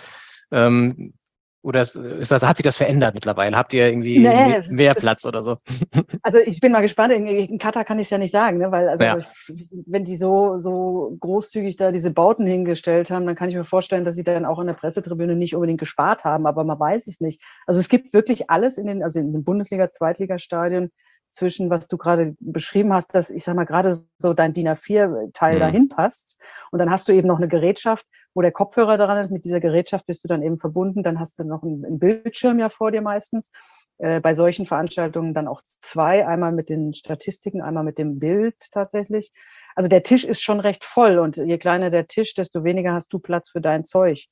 Oder hat sich das verändert mittlerweile? Habt ihr irgendwie mehr Platz oder so? Also ich bin mal gespannt, in Katar kann ich es ja nicht sagen, ne? Weil wenn die so großzügig da diese Bauten hingestellt haben, dann kann ich mir vorstellen, dass sie dann auch an der Pressetribüne nicht unbedingt gespart haben, aber man weiß es nicht. Also es gibt wirklich alles in den Bundesliga-, Zweitligastadien zwischen, was du gerade beschrieben hast, dass, ich sag mal, gerade so dein DIN A4-Teil dahin passt. Und dann hast du eben noch eine Gerätschaft, wo der Kopfhörer daran ist. Mit dieser Gerätschaft bist du dann eben verbunden. Dann hast du noch einen Bildschirm ja vor dir meistens. Bei solchen Veranstaltungen dann auch 2. Einmal mit den Statistiken, einmal mit dem Bild tatsächlich. Also der Tisch ist schon recht voll. Und je kleiner der Tisch, desto weniger hast du Platz für dein Zeug.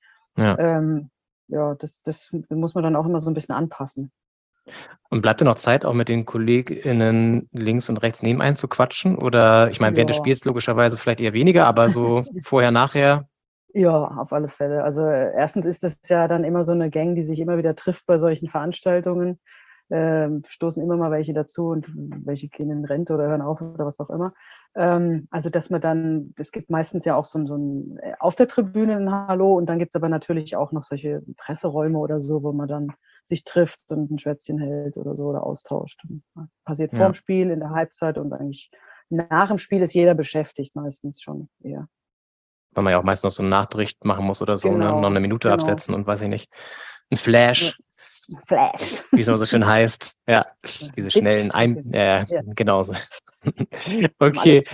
Ja, das muss man dann auch immer so ein bisschen anpassen. Und bleibt dir noch Zeit, auch mit den KollegInnen links und rechts nebenein zu quatschen? Oder, ich meine, während des Spiels logischerweise vielleicht eher weniger, aber so vorher, nachher? Ja, auf alle Fälle. Also erstens ist das ja dann immer so eine Gang, die sich immer wieder trifft bei solchen Veranstaltungen. stoßen immer mal welche dazu und welche gehen in Rente oder hören auf oder was auch immer. Also dass man dann, es gibt meistens ja auch so ein auf der Tribüne ein Hallo und dann gibt es aber natürlich auch noch solche Presseräume oder so, wo man dann sich trifft und ein Schwätzchen hält oder so oder austauscht. Und passiert vor dem Spiel, in der Halbzeit und eigentlich nach dem Spiel ist jeder beschäftigt meistens schon eher. Weil man ja auch meistens noch so einen Nachbericht machen muss oder so, Genau, ne? Noch eine Minute genau. absetzen und weiß ich nicht. Ein Flash, Flash. wie es immer so schön heißt. Ja, diese schnellen Ja. genauso. Okay.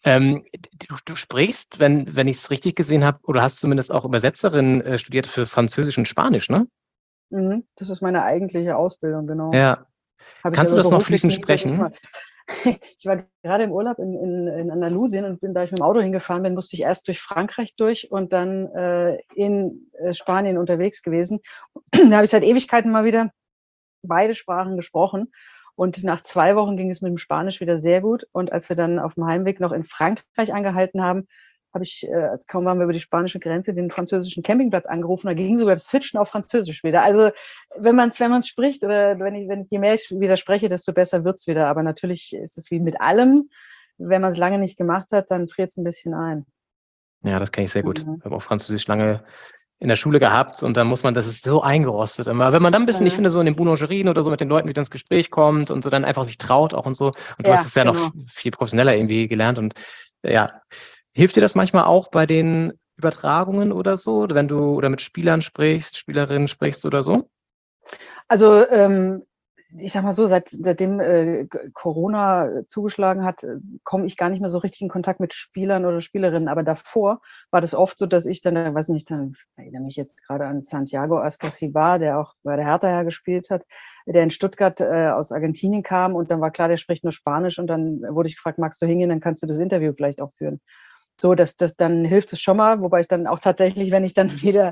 Du sprichst, wenn ich es richtig gesehen habe, oder hast zumindest auch Übersetzerin studiert für Französisch und Spanisch, ne? Das ist meine eigentliche Ausbildung, genau. Ja. Habe ich Kannst du aber das noch beruflich fließend nie sprechen? gemacht. Ich war gerade im Urlaub in Andalusien und da ich mit dem Auto hingefahren bin, musste ich erst durch Frankreich durch und dann in Spanien unterwegs gewesen. Da habe ich seit Ewigkeiten mal wieder beide Sprachen gesprochen. Und nach 2 Wochen ging es mit dem Spanisch wieder sehr gut. Und als wir dann auf dem Heimweg noch in Frankreich angehalten haben, habe ich, kaum waren wir über die spanische Grenze, den französischen Campingplatz angerufen. Da ging sogar das Switchen auf Französisch wieder. Also wenn man es spricht oder wenn ich je mehr ich wieder spreche, desto besser wird es wieder. Aber natürlich ist es wie mit allem. Wenn man es lange nicht gemacht hat, dann friert es ein bisschen ein. Ja, das kenne ich sehr gut. Mhm. Ich habe auch Französisch lange in der Schule gehabt und dann muss man, das ist so eingerostet immer. Wenn man dann ein bisschen, ich finde, so in den Boulangerien oder so mit den Leuten wieder ins Gespräch kommt und so dann einfach sich traut auch und so. Und du hast es ja noch viel professioneller irgendwie gelernt und ja. Hilft dir das manchmal auch bei den Übertragungen oder so, wenn du oder mit Spielern sprichst, Spielerinnen sprichst oder so? Also ich sag mal so, seitdem Corona zugeschlagen hat, komme ich gar nicht mehr so richtig in Kontakt mit Spielern oder Spielerinnen. Aber davor war das oft so, dass ich dann, weiß nicht, dann erinnere mich jetzt gerade an Santiago Ascasibar, der auch bei der Hertha ja gespielt hat, der in Stuttgart aus Argentinien kam und dann war klar, der spricht nur Spanisch und dann wurde ich gefragt, magst du hingehen, dann kannst du das Interview vielleicht auch führen. So, dann hilft es schon mal, wobei ich dann auch tatsächlich, wenn ich dann wieder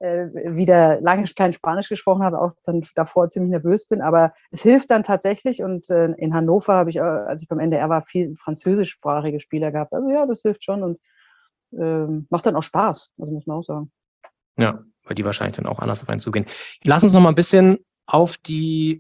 lange kein Spanisch gesprochen habe, auch dann davor ziemlich nervös bin. Aber es hilft dann tatsächlich und in Hannover habe ich, als ich beim NDR war, viel französischsprachige Spieler gehabt. Also ja, das hilft schon und macht dann auch Spaß, also muss man auch sagen. Ja, weil die wahrscheinlich dann auch anders auf einen zugehen. Lass uns noch mal ein bisschen auf die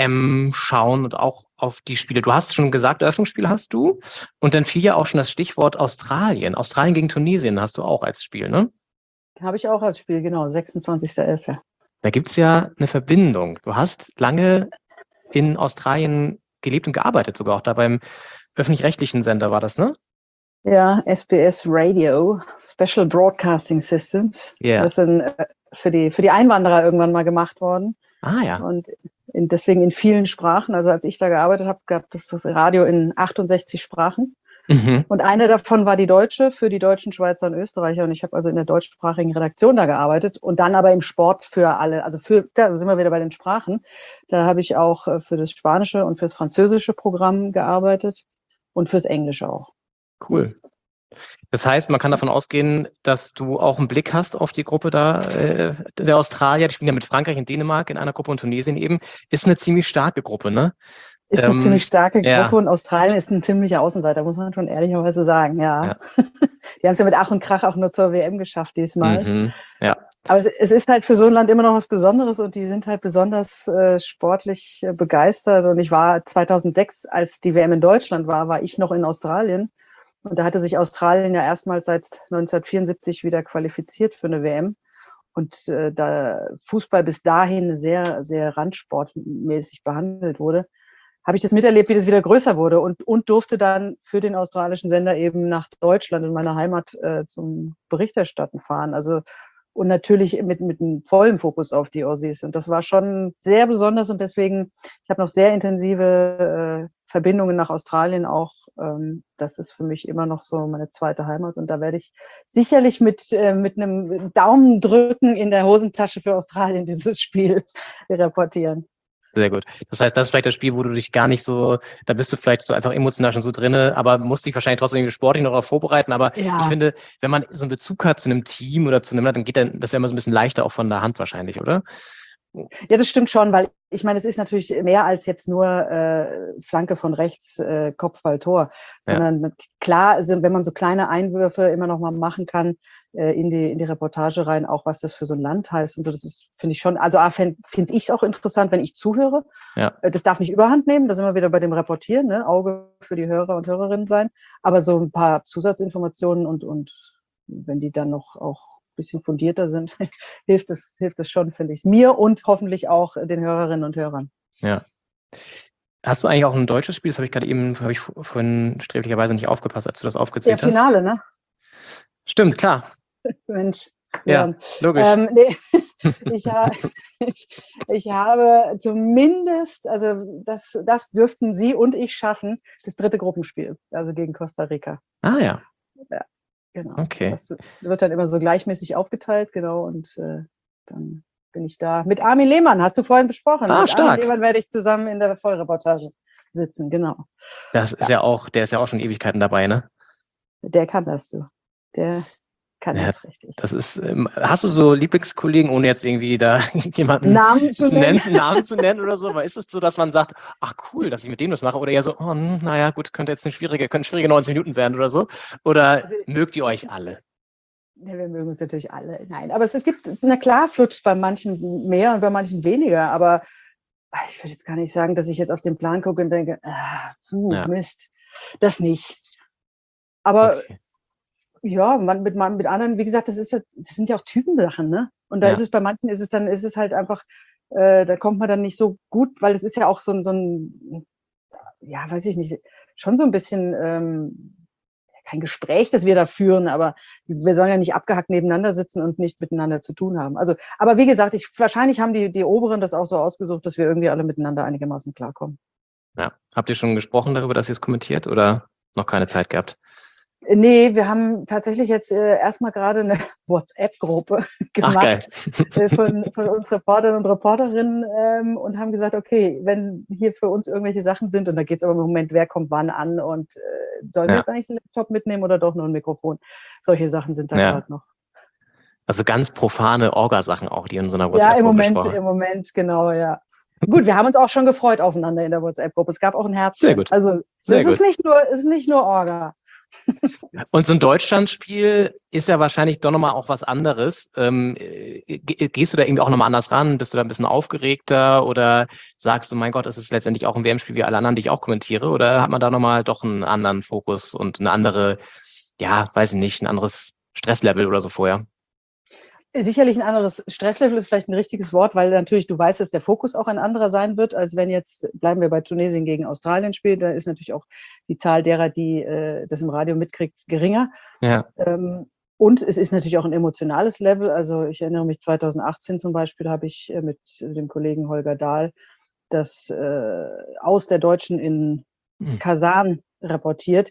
WM schauen und auch auf die Spiele. Du hast schon gesagt, Eröffnungsspiel hast du und dann fiel ja auch schon das Stichwort Australien. Australien gegen Tunesien hast du auch als Spiel, ne? Habe ich auch als Spiel, genau, 26.11. Da gibt's ja eine Verbindung. Du hast lange in Australien gelebt und gearbeitet, sogar auch da beim öffentlich-rechtlichen Sender war das, ne? Ja, SBS Radio, Special Broadcasting Systems. Ja. Das sind für die Einwanderer irgendwann mal gemacht worden. Ah ja. Und deswegen in vielen Sprachen. Also als ich da gearbeitet habe, gab es das Radio in 68 Sprachen. Mhm. Und eine davon war die deutsche für die Deutschen, Schweizer und Österreicher. Und ich habe also in der deutschsprachigen Redaktion da gearbeitet und dann aber im Sport für alle. Also da sind wir wieder bei den Sprachen. Da habe ich auch für das spanische und fürs französische Programm gearbeitet und fürs Englische auch. Cool. Das heißt, man kann davon ausgehen, dass du auch einen Blick hast auf die Gruppe da, der Australier, die spielen ja mit Frankreich und Dänemark in einer Gruppe und Tunesien eben, ist eine ziemlich starke Gruppe, ne? Ist eine ziemlich starke Gruppe ja. und Australien ist ein ziemlicher Außenseiter, muss man schon ehrlicherweise sagen, ja. Die haben es ja mit Ach und Krach auch nur zur WM geschafft diesmal. Mhm. Ja. Aber es ist halt für so ein Land immer noch was Besonderes und die sind halt besonders sportlich begeistert. Und ich war 2006, als die WM in Deutschland war ich noch in Australien. Und da hatte sich Australien ja erstmals seit 1974 wieder qualifiziert für eine WM. Und da Fußball bis dahin sehr, sehr randsportmäßig behandelt wurde, habe ich das miterlebt, wie das wieder größer wurde und durfte dann für den australischen Sender eben nach Deutschland in meiner Heimat zum Berichterstatten fahren. Also und natürlich mit einem vollen Fokus auf die Aussies. Und das war schon sehr besonders und deswegen, ich habe noch sehr intensive Verbindungen nach Australien auch. Das ist für mich immer noch so meine zweite Heimat und da werde ich sicherlich mit einem Daumendrücken in der Hosentasche für Australien dieses Spiel reportieren. Sehr gut. Das heißt, das ist vielleicht das Spiel, wo du dich gar nicht so, da bist du vielleicht so einfach emotional schon so drinne, aber musst dich wahrscheinlich trotzdem irgendwie sportlich noch darauf vorbereiten. Aber Ja. Ich finde, wenn man so einen Bezug hat zu einem Team oder zu einem, dann geht das ja immer so ein bisschen leichter auch von der Hand wahrscheinlich, oder? Ja, das stimmt schon, weil ich meine, es ist natürlich mehr als jetzt nur Flanke von rechts, Kopfball, Tor, sondern klar, also, wenn man so kleine Einwürfe immer noch mal machen kann in die Reportage rein, auch was das für so ein Land heißt und so, das ist, finde ich schon, also finde ich es auch interessant, wenn ich zuhöre. Ja. Das darf nicht überhand nehmen, da sind wir wieder bei dem Reportieren, ne? Auge für die Hörer und Hörerinnen sein, aber so ein paar Zusatzinformationen und wenn die dann noch auch ein bisschen fundierter sind, hilft es schon, finde ich. Mir und hoffentlich auch den Hörerinnen und Hörern. Ja. Hast du eigentlich auch ein deutsches Spiel? Das habe ich vorhin sträflicherweise nicht aufgepasst, als du das aufgezählt hast. Ja, Finale, ne? Stimmt, klar. Mensch. Ja, logisch. Nee, ich habe zumindest, also das dürften Sie und ich schaffen, das 3. Gruppenspiel, also gegen Costa Rica. Ah ja. Ja, genau. Okay. Das wird dann immer so gleichmäßig aufgeteilt, genau, und dann bin ich da. Mit Armin Lehmann, hast du vorhin besprochen. Ah, mit stark. Armin Lehmann werde ich zusammen in der Vollreportage sitzen, genau. Das ist der ist ja auch schon Ewigkeiten dabei, ne? Der kann das, du. Der kann Ja, das richtig. Das ist, hast du so Lieblingskollegen, ohne jetzt irgendwie da jemanden Namen zu nennen. Namen zu nennen oder so? Aber ist es so, dass man sagt, ach cool, dass ich mit dem das mache? Oder eher so, oh, naja, gut, könnten schwierige 90 Minuten werden oder so? Oder Also, mögt ihr euch alle? Ja, wir mögen uns natürlich alle. Nein, aber es gibt, na klar, flutscht bei manchen mehr und bei manchen weniger, aber ich würde jetzt gar nicht sagen, dass ich jetzt auf den Plan gucke und denke, Ja. Mist, das nicht. Aber Okay. ja, mit anderen, wie gesagt, das sind ja auch Typensachen, ne? Und da Ja. ist es bei manchen, ist es halt einfach, da kommt man dann nicht so gut, weil es ist ja auch so ein, ja, weiß ich nicht, schon so ein bisschen kein Gespräch, das wir da führen, aber wir sollen ja nicht abgehackt nebeneinander sitzen und nicht miteinander zu tun haben. Also, aber wie gesagt, wahrscheinlich haben die Oberen das auch so ausgesucht, dass wir irgendwie alle miteinander einigermaßen klarkommen. Ja. Habt ihr schon gesprochen darüber, dass ihr es kommentiert oder noch keine Zeit gehabt? Nee, wir haben tatsächlich jetzt erstmal gerade eine WhatsApp-Gruppe Ach, geil. gemacht von uns Reportern und Reporterinnen und haben gesagt, okay, wenn hier für uns irgendwelche Sachen sind, und da geht es aber im Moment, wer kommt wann an und sollen wir Ja. jetzt eigentlich einen Laptop mitnehmen oder doch nur ein Mikrofon? Solche Sachen sind da Ja. gerade noch. Also ganz profane Orga-Sachen auch, die in so einer Ja, WhatsApp-Gruppe im besprochen. Moment, genau, ja. Gut, wir haben uns auch schon gefreut aufeinander in der WhatsApp-Gruppe. Es gab auch ein Herz. Sehr gut. Also Sehr es ist nicht nur Orga. Und so ein Deutschlandspiel ist ja wahrscheinlich doch nochmal auch was anderes. Gehst du da irgendwie auch nochmal anders ran? Bist du da ein bisschen aufgeregter oder sagst du, mein Gott, es ist letztendlich auch ein WM-Spiel wie alle anderen, die ich auch kommentiere? Oder hat man da nochmal doch einen anderen Fokus und eine andere, ja, weiß ich nicht, ein anderes Stresslevel oder so vorher? Sicherlich ein anderes Stresslevel ist vielleicht ein richtiges Wort, weil natürlich du weißt, dass der Fokus auch ein anderer sein wird, als wenn jetzt, bleiben wir bei Tunesien gegen Australien spielt, da ist natürlich auch die Zahl derer, die das im Radio mitkriegt, geringer. Ja. Und es ist natürlich auch ein emotionales Level. Also ich erinnere mich 2018 zum Beispiel, habe ich mit dem Kollegen Holger Dahl das Aus der Deutschen in Kasan reportiert.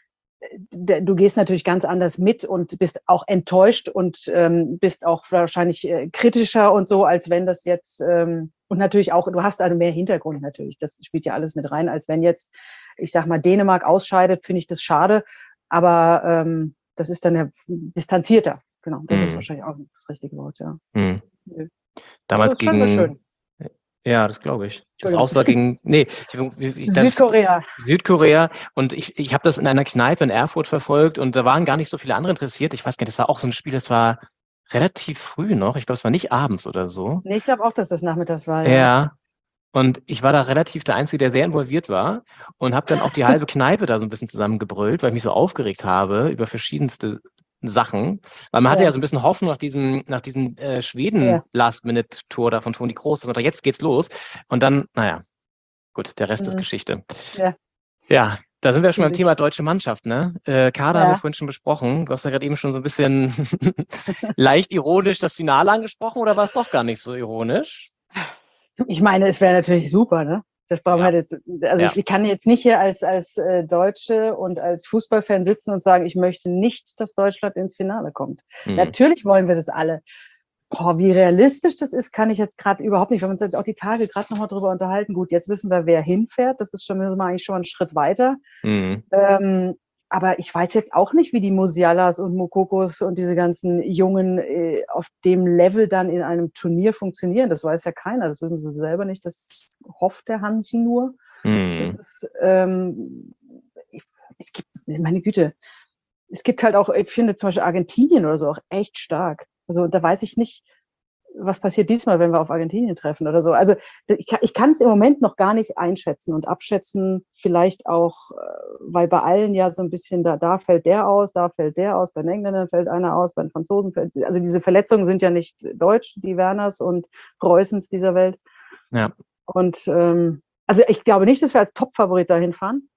Du gehst natürlich ganz anders mit und bist auch enttäuscht und bist auch wahrscheinlich kritischer und so, als wenn das jetzt, und natürlich auch, du hast also mehr Hintergrund natürlich, das spielt ja alles mit rein, als wenn jetzt, ich sag mal, Dänemark ausscheidet, finde ich das schade, aber das ist dann ja distanzierter, genau, das ist wahrscheinlich auch das richtige Wort, ja. Damals das fanden wir schön. Ja, das glaube ich. Das Aus war gegen, Südkorea. Und ich habe das in einer Kneipe in Erfurt verfolgt und da waren gar nicht so viele andere interessiert. Ich weiß gar nicht, das war auch so ein Spiel, das war relativ früh noch. Ich glaube, es war nicht abends oder so. Nee, ich glaube auch, dass das nachmittags war. Ja. Und ich war da relativ der Einzige, der sehr involviert war und habe dann auch die halbe Kneipe da so ein bisschen zusammengebrüllt, weil ich mich so aufgeregt habe über verschiedenste Sachen, weil man hatte ja so ein bisschen Hoffnung nach diesem Schweden-Last-Minute-Tor da von Toni Kroos, und jetzt geht's los. Und dann, naja, gut, der Rest ist Geschichte. Ja, da sind wir schon beim Thema deutsche Mannschaft, ne? Kader haben wir vorhin schon besprochen. Du hast ja gerade eben schon so ein bisschen leicht ironisch das Finale angesprochen, oder war es doch gar nicht so ironisch? Ich meine, es wäre natürlich super, ne? Das brauchen wir jetzt, also ich kann jetzt nicht hier als Deutsche und als Fußballfan sitzen und sagen, ich möchte nicht, dass Deutschland ins Finale kommt. Natürlich wollen wir das alle. Boah, wie realistisch das ist, kann ich jetzt gerade überhaupt nicht. Wir haben uns jetzt auch die Tage gerade nochmal drüber unterhalten. Gut, jetzt wissen wir, wer hinfährt. Das ist schon mal eigentlich schon ein Schritt weiter. Aber ich weiß jetzt auch nicht, wie die Musialas und Mokokos und diese ganzen Jungen auf dem Level dann in einem Turnier funktionieren. Das weiß ja keiner. Das wissen sie selber nicht. Das hofft der Hansi nur. Das ist, es gibt, meine Güte, es gibt halt auch, ich finde zum Beispiel Argentinien oder so auch echt stark. Also da weiß ich nicht, was passiert diesmal, wenn wir auf Argentinien treffen oder so. Also ich kann es im Moment noch gar nicht einschätzen und abschätzen, vielleicht auch, weil bei allen ja so ein bisschen, da fällt der aus, bei den Engländern fällt einer aus, bei den Franzosen also diese Verletzungen sind ja nicht deutsch, die Werners und Reusens dieser Welt. Ja. Und also ich glaube nicht, dass wir als Top-Favorit dahin fahren.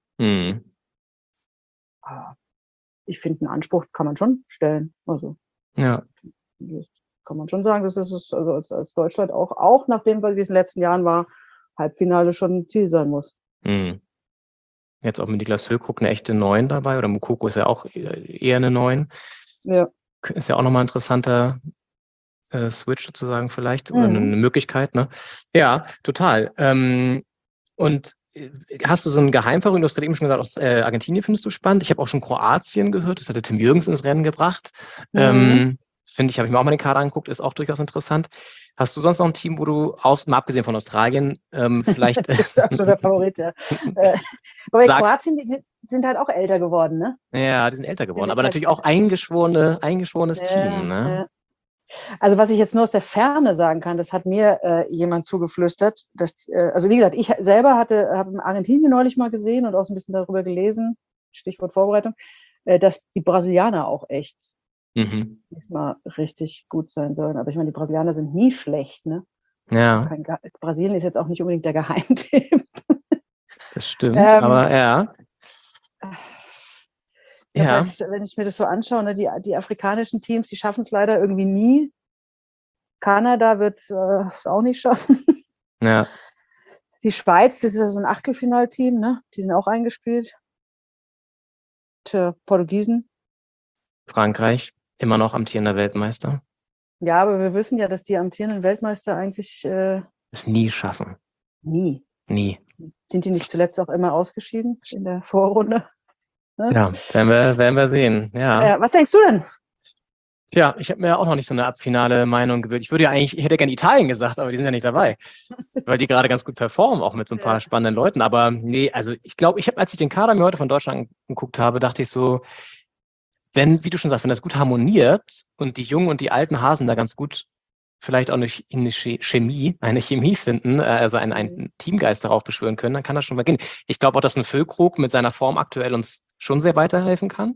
Aber ich finde, einen Anspruch kann man schon stellen. Also Ja. das kann man schon sagen, dass es also als Deutschland auch nachdem, wie es in den letzten Jahren war, Halbfinale schon ein Ziel sein muss. Jetzt auch mit Niklas Füllkrug eine echte 9 dabei, oder Moukoko ist ja auch eher eine 9. Ja. Ist ja auch nochmal ein interessanter Switch sozusagen vielleicht, oder eine Möglichkeit, ne? Ja, total. Und hast du so einen Geheimfavorit? Du hast gerade eben schon gesagt, aus Argentinien findest du spannend. Ich habe auch schon Kroatien gehört, das hatte Tim Jürgens ins Rennen gebracht. Finde ich, habe ich mir auch mal den Kader angeguckt, ist auch durchaus interessant. Hast du sonst noch ein Team, wo du, mal abgesehen von Australien, vielleicht... Das ist auch schon der Favorit, ja. Aber Sagst- Kroatien, die sind halt auch älter geworden, ne? Ja, die sind älter geworden, Finde ich aber halt- natürlich auch eingeschworenes Team, ne? Also was ich jetzt nur aus der Ferne sagen kann, das hat mir jemand zugeflüstert. Also wie gesagt, ich selber habe Argentinien neulich mal gesehen und auch so ein bisschen darüber gelesen, Stichwort Vorbereitung, dass die Brasilianer auch echt diesmal richtig gut sein sollen. Aber ich meine, die Brasilianer sind nie schlecht, ne? Ja, Brasilien ist jetzt auch nicht unbedingt der Geheimtipp. das stimmt, aber ja. Ja, Wenn ich mir das so anschaue, ne, die afrikanischen Teams, die schaffen es leider irgendwie nie. Kanada wird es auch nicht schaffen. ja. Die Schweiz, das ist ja so ein Achtelfinalteam, ne? Die sind auch eingespielt. Portugiesen. Frankreich, immer noch amtierender Weltmeister. Ja, aber wir wissen ja, dass die amtierenden Weltmeister eigentlich Es nie schaffen. nie. Nie. Sind die nicht zuletzt auch immer ausgeschieden in der Vorrunde? Ne? Ja, werden wir sehen. Ja. Was denkst du denn? Tja, ich habe mir auch noch nicht so eine finale Meinung gebildet. Ich hätte gerne Italien gesagt, aber die sind ja nicht dabei. Weil die gerade ganz gut performen, auch mit so ein paar spannenden Leuten. Aber nee, also ich glaube, als ich den Kader mir heute von Deutschland angeguckt habe, dachte ich so, wie du schon sagst, wenn das gut harmoniert und die Jungen und die alten Hasen da ganz gut vielleicht auch eine Chemie finden, also einen Teamgeist darauf beschwören können, dann kann das schon mal gehen. Ich glaube auch, dass ein Füllkrug mit seiner Form aktuell uns schon sehr weiterhelfen kann.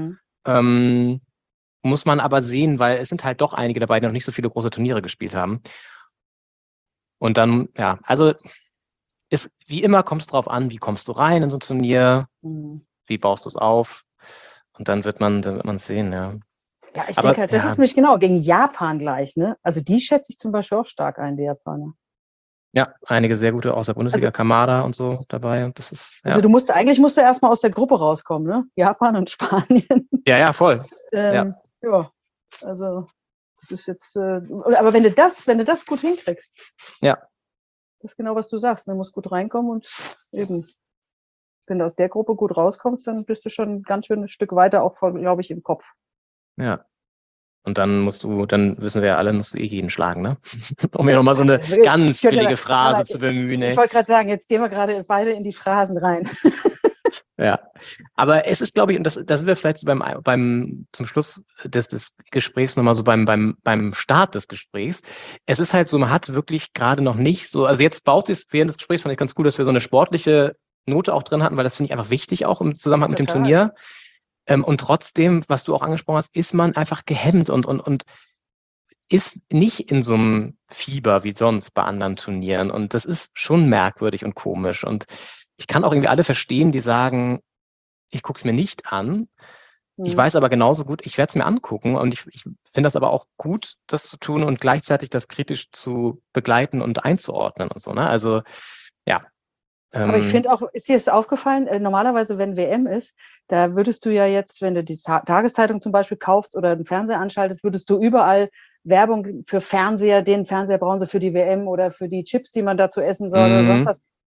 Muss man aber sehen, weil es sind halt doch einige dabei, die noch nicht so viele große Turniere gespielt haben. Und dann, ja, also wie immer kommt es drauf an, wie kommst du rein in so ein Turnier, wie baust du es auf, und dann wird man es sehen, ja. Ja, ich denke halt, das ist nämlich genau gegen Japan gleich, ne? Also die schätze ich zum Beispiel auch stark ein, die Japaner. Ja, einige sehr gute aus der Bundesliga, Kamada und so dabei. Und das ist, ja. Also eigentlich musst du erstmal aus der Gruppe rauskommen, ne? Japan und Spanien. Ja, voll. Ja, also das ist jetzt, aber wenn du das gut hinkriegst, ja, das ist genau, was du sagst, du musst gut reinkommen und eben, wenn du aus der Gruppe gut rauskommst, dann bist du schon ein ganz schönes Stück weiter, auch, glaube ich, im Kopf. Ja. Und dann wissen wir ja alle, musst du jeden schlagen, ne? Um hier nochmal so eine ganz billige Phrase zu bemühen. Ich wollte gerade sagen, jetzt gehen wir gerade beide in die Phrasen rein. Ja, aber es ist, glaube ich, und das sind wir vielleicht zum Schluss des Gesprächs nochmal so beim Start des Gesprächs. Es ist halt so, man hat wirklich gerade noch nicht so, also jetzt baut es während des Gesprächs, fand ich ganz cool, dass wir so eine sportliche Note auch drin hatten, weil das finde ich einfach wichtig auch im Zusammenhang mit dem Turnier. Und trotzdem, was du auch angesprochen hast, ist man einfach gehemmt und ist nicht in so einem Fieber wie sonst bei anderen Turnieren. Und das ist schon merkwürdig und komisch. Und ich kann auch irgendwie alle verstehen, die sagen, ich gucke es mir nicht an. Ich weiß aber genauso gut, ich werde es mir angucken. Und ich finde das aber auch gut, das zu tun und gleichzeitig das kritisch zu begleiten und einzuordnen und so, ne? Also, ja. Aber ich finde auch, ist dir das aufgefallen, normalerweise, wenn WM ist, da würdest du ja jetzt, wenn du die Tageszeitung zum Beispiel kaufst oder den Fernseher anschaltest, würdest du überall Werbung für Fernseher, den Fernseher brauchen sie für die WM oder für die Chips, die man dazu essen soll oder sonst was.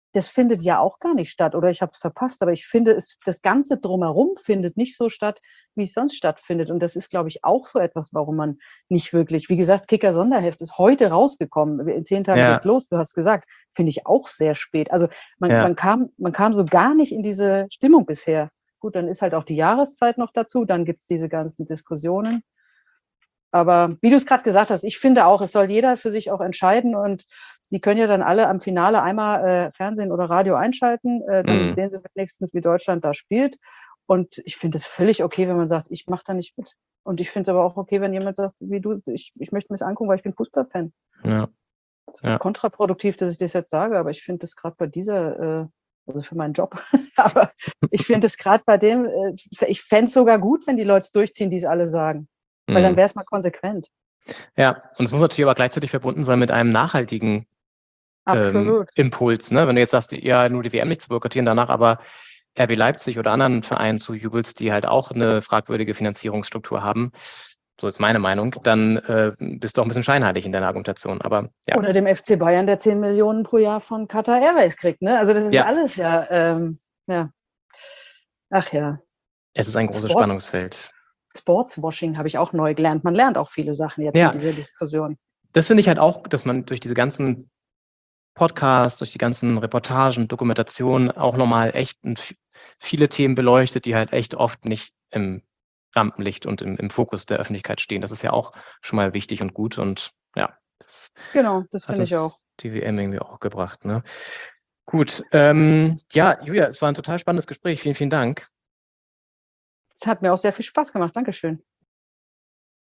das findet ja auch gar nicht statt oder ich habe es verpasst, aber ich finde, das Ganze drumherum findet nicht so statt, wie es sonst stattfindet. Und das ist, glaube ich, auch so etwas, warum man nicht wirklich, wie gesagt, Kicker-Sonderheft ist heute rausgekommen. In 10 Tagen Ja. geht's los, du hast gesagt, finde ich auch sehr spät. Also Ja. man kam so gar nicht in diese Stimmung bisher. Gut, dann ist halt auch die Jahreszeit noch dazu, dann gibt's diese ganzen Diskussionen. Aber wie du es gerade gesagt hast, ich finde auch, es soll jeder für sich auch entscheiden und die können ja dann alle am Finale einmal Fernsehen oder Radio einschalten, dann sehen sie wenigstens, wie Deutschland da spielt. Und ich finde es völlig okay, wenn man sagt, ich mache da nicht mit. Und ich finde es aber auch okay, wenn jemand sagt, wie du, ich möchte mir das angucken, weil ich bin Fußballfan. Ja. Das ist Ja. kontraproduktiv, dass ich das jetzt sage, aber ich finde das gerade bei dieser, also für meinen Job, aber ich finde es gerade bei dem, ich fände es sogar gut, wenn die Leute es durchziehen, die es alle sagen. Weil dann wäre es mal konsequent. Ja, und es muss natürlich aber gleichzeitig verbunden sein mit einem nachhaltigen Absolut. Impuls. Ne? Wenn du jetzt sagst, ja, nur die WM nicht zu boykottieren, danach aber RB Leipzig oder anderen Vereinen zujubelst, die halt auch eine fragwürdige Finanzierungsstruktur haben, so ist meine Meinung, dann bist du auch ein bisschen scheinheilig in deiner Argumentation. Aber ja. Oder dem FC Bayern, der 10 Millionen pro Jahr von Qatar Airways kriegt. Ne? Also das ist Ja. alles ja. Ach ja. Es ist ein großes Sport. Spannungsfeld. Sportswashing habe ich auch neu gelernt. Man lernt auch viele Sachen jetzt Ja. in dieser Diskussion. Das finde ich halt auch, dass man durch diese ganzen Podcasts, durch die ganzen Reportagen, Dokumentationen auch nochmal echt viele Themen beleuchtet, die halt echt oft nicht im Rampenlicht und im Fokus der Öffentlichkeit stehen. Das ist ja auch schon mal wichtig und gut und ja, das Genau, das hat finde ich uns auch. die WM irgendwie auch gebracht. Ne? Gut, ja, Julia, es war ein total spannendes Gespräch. Vielen, vielen Dank. Es hat mir auch sehr viel Spaß gemacht. Dankeschön.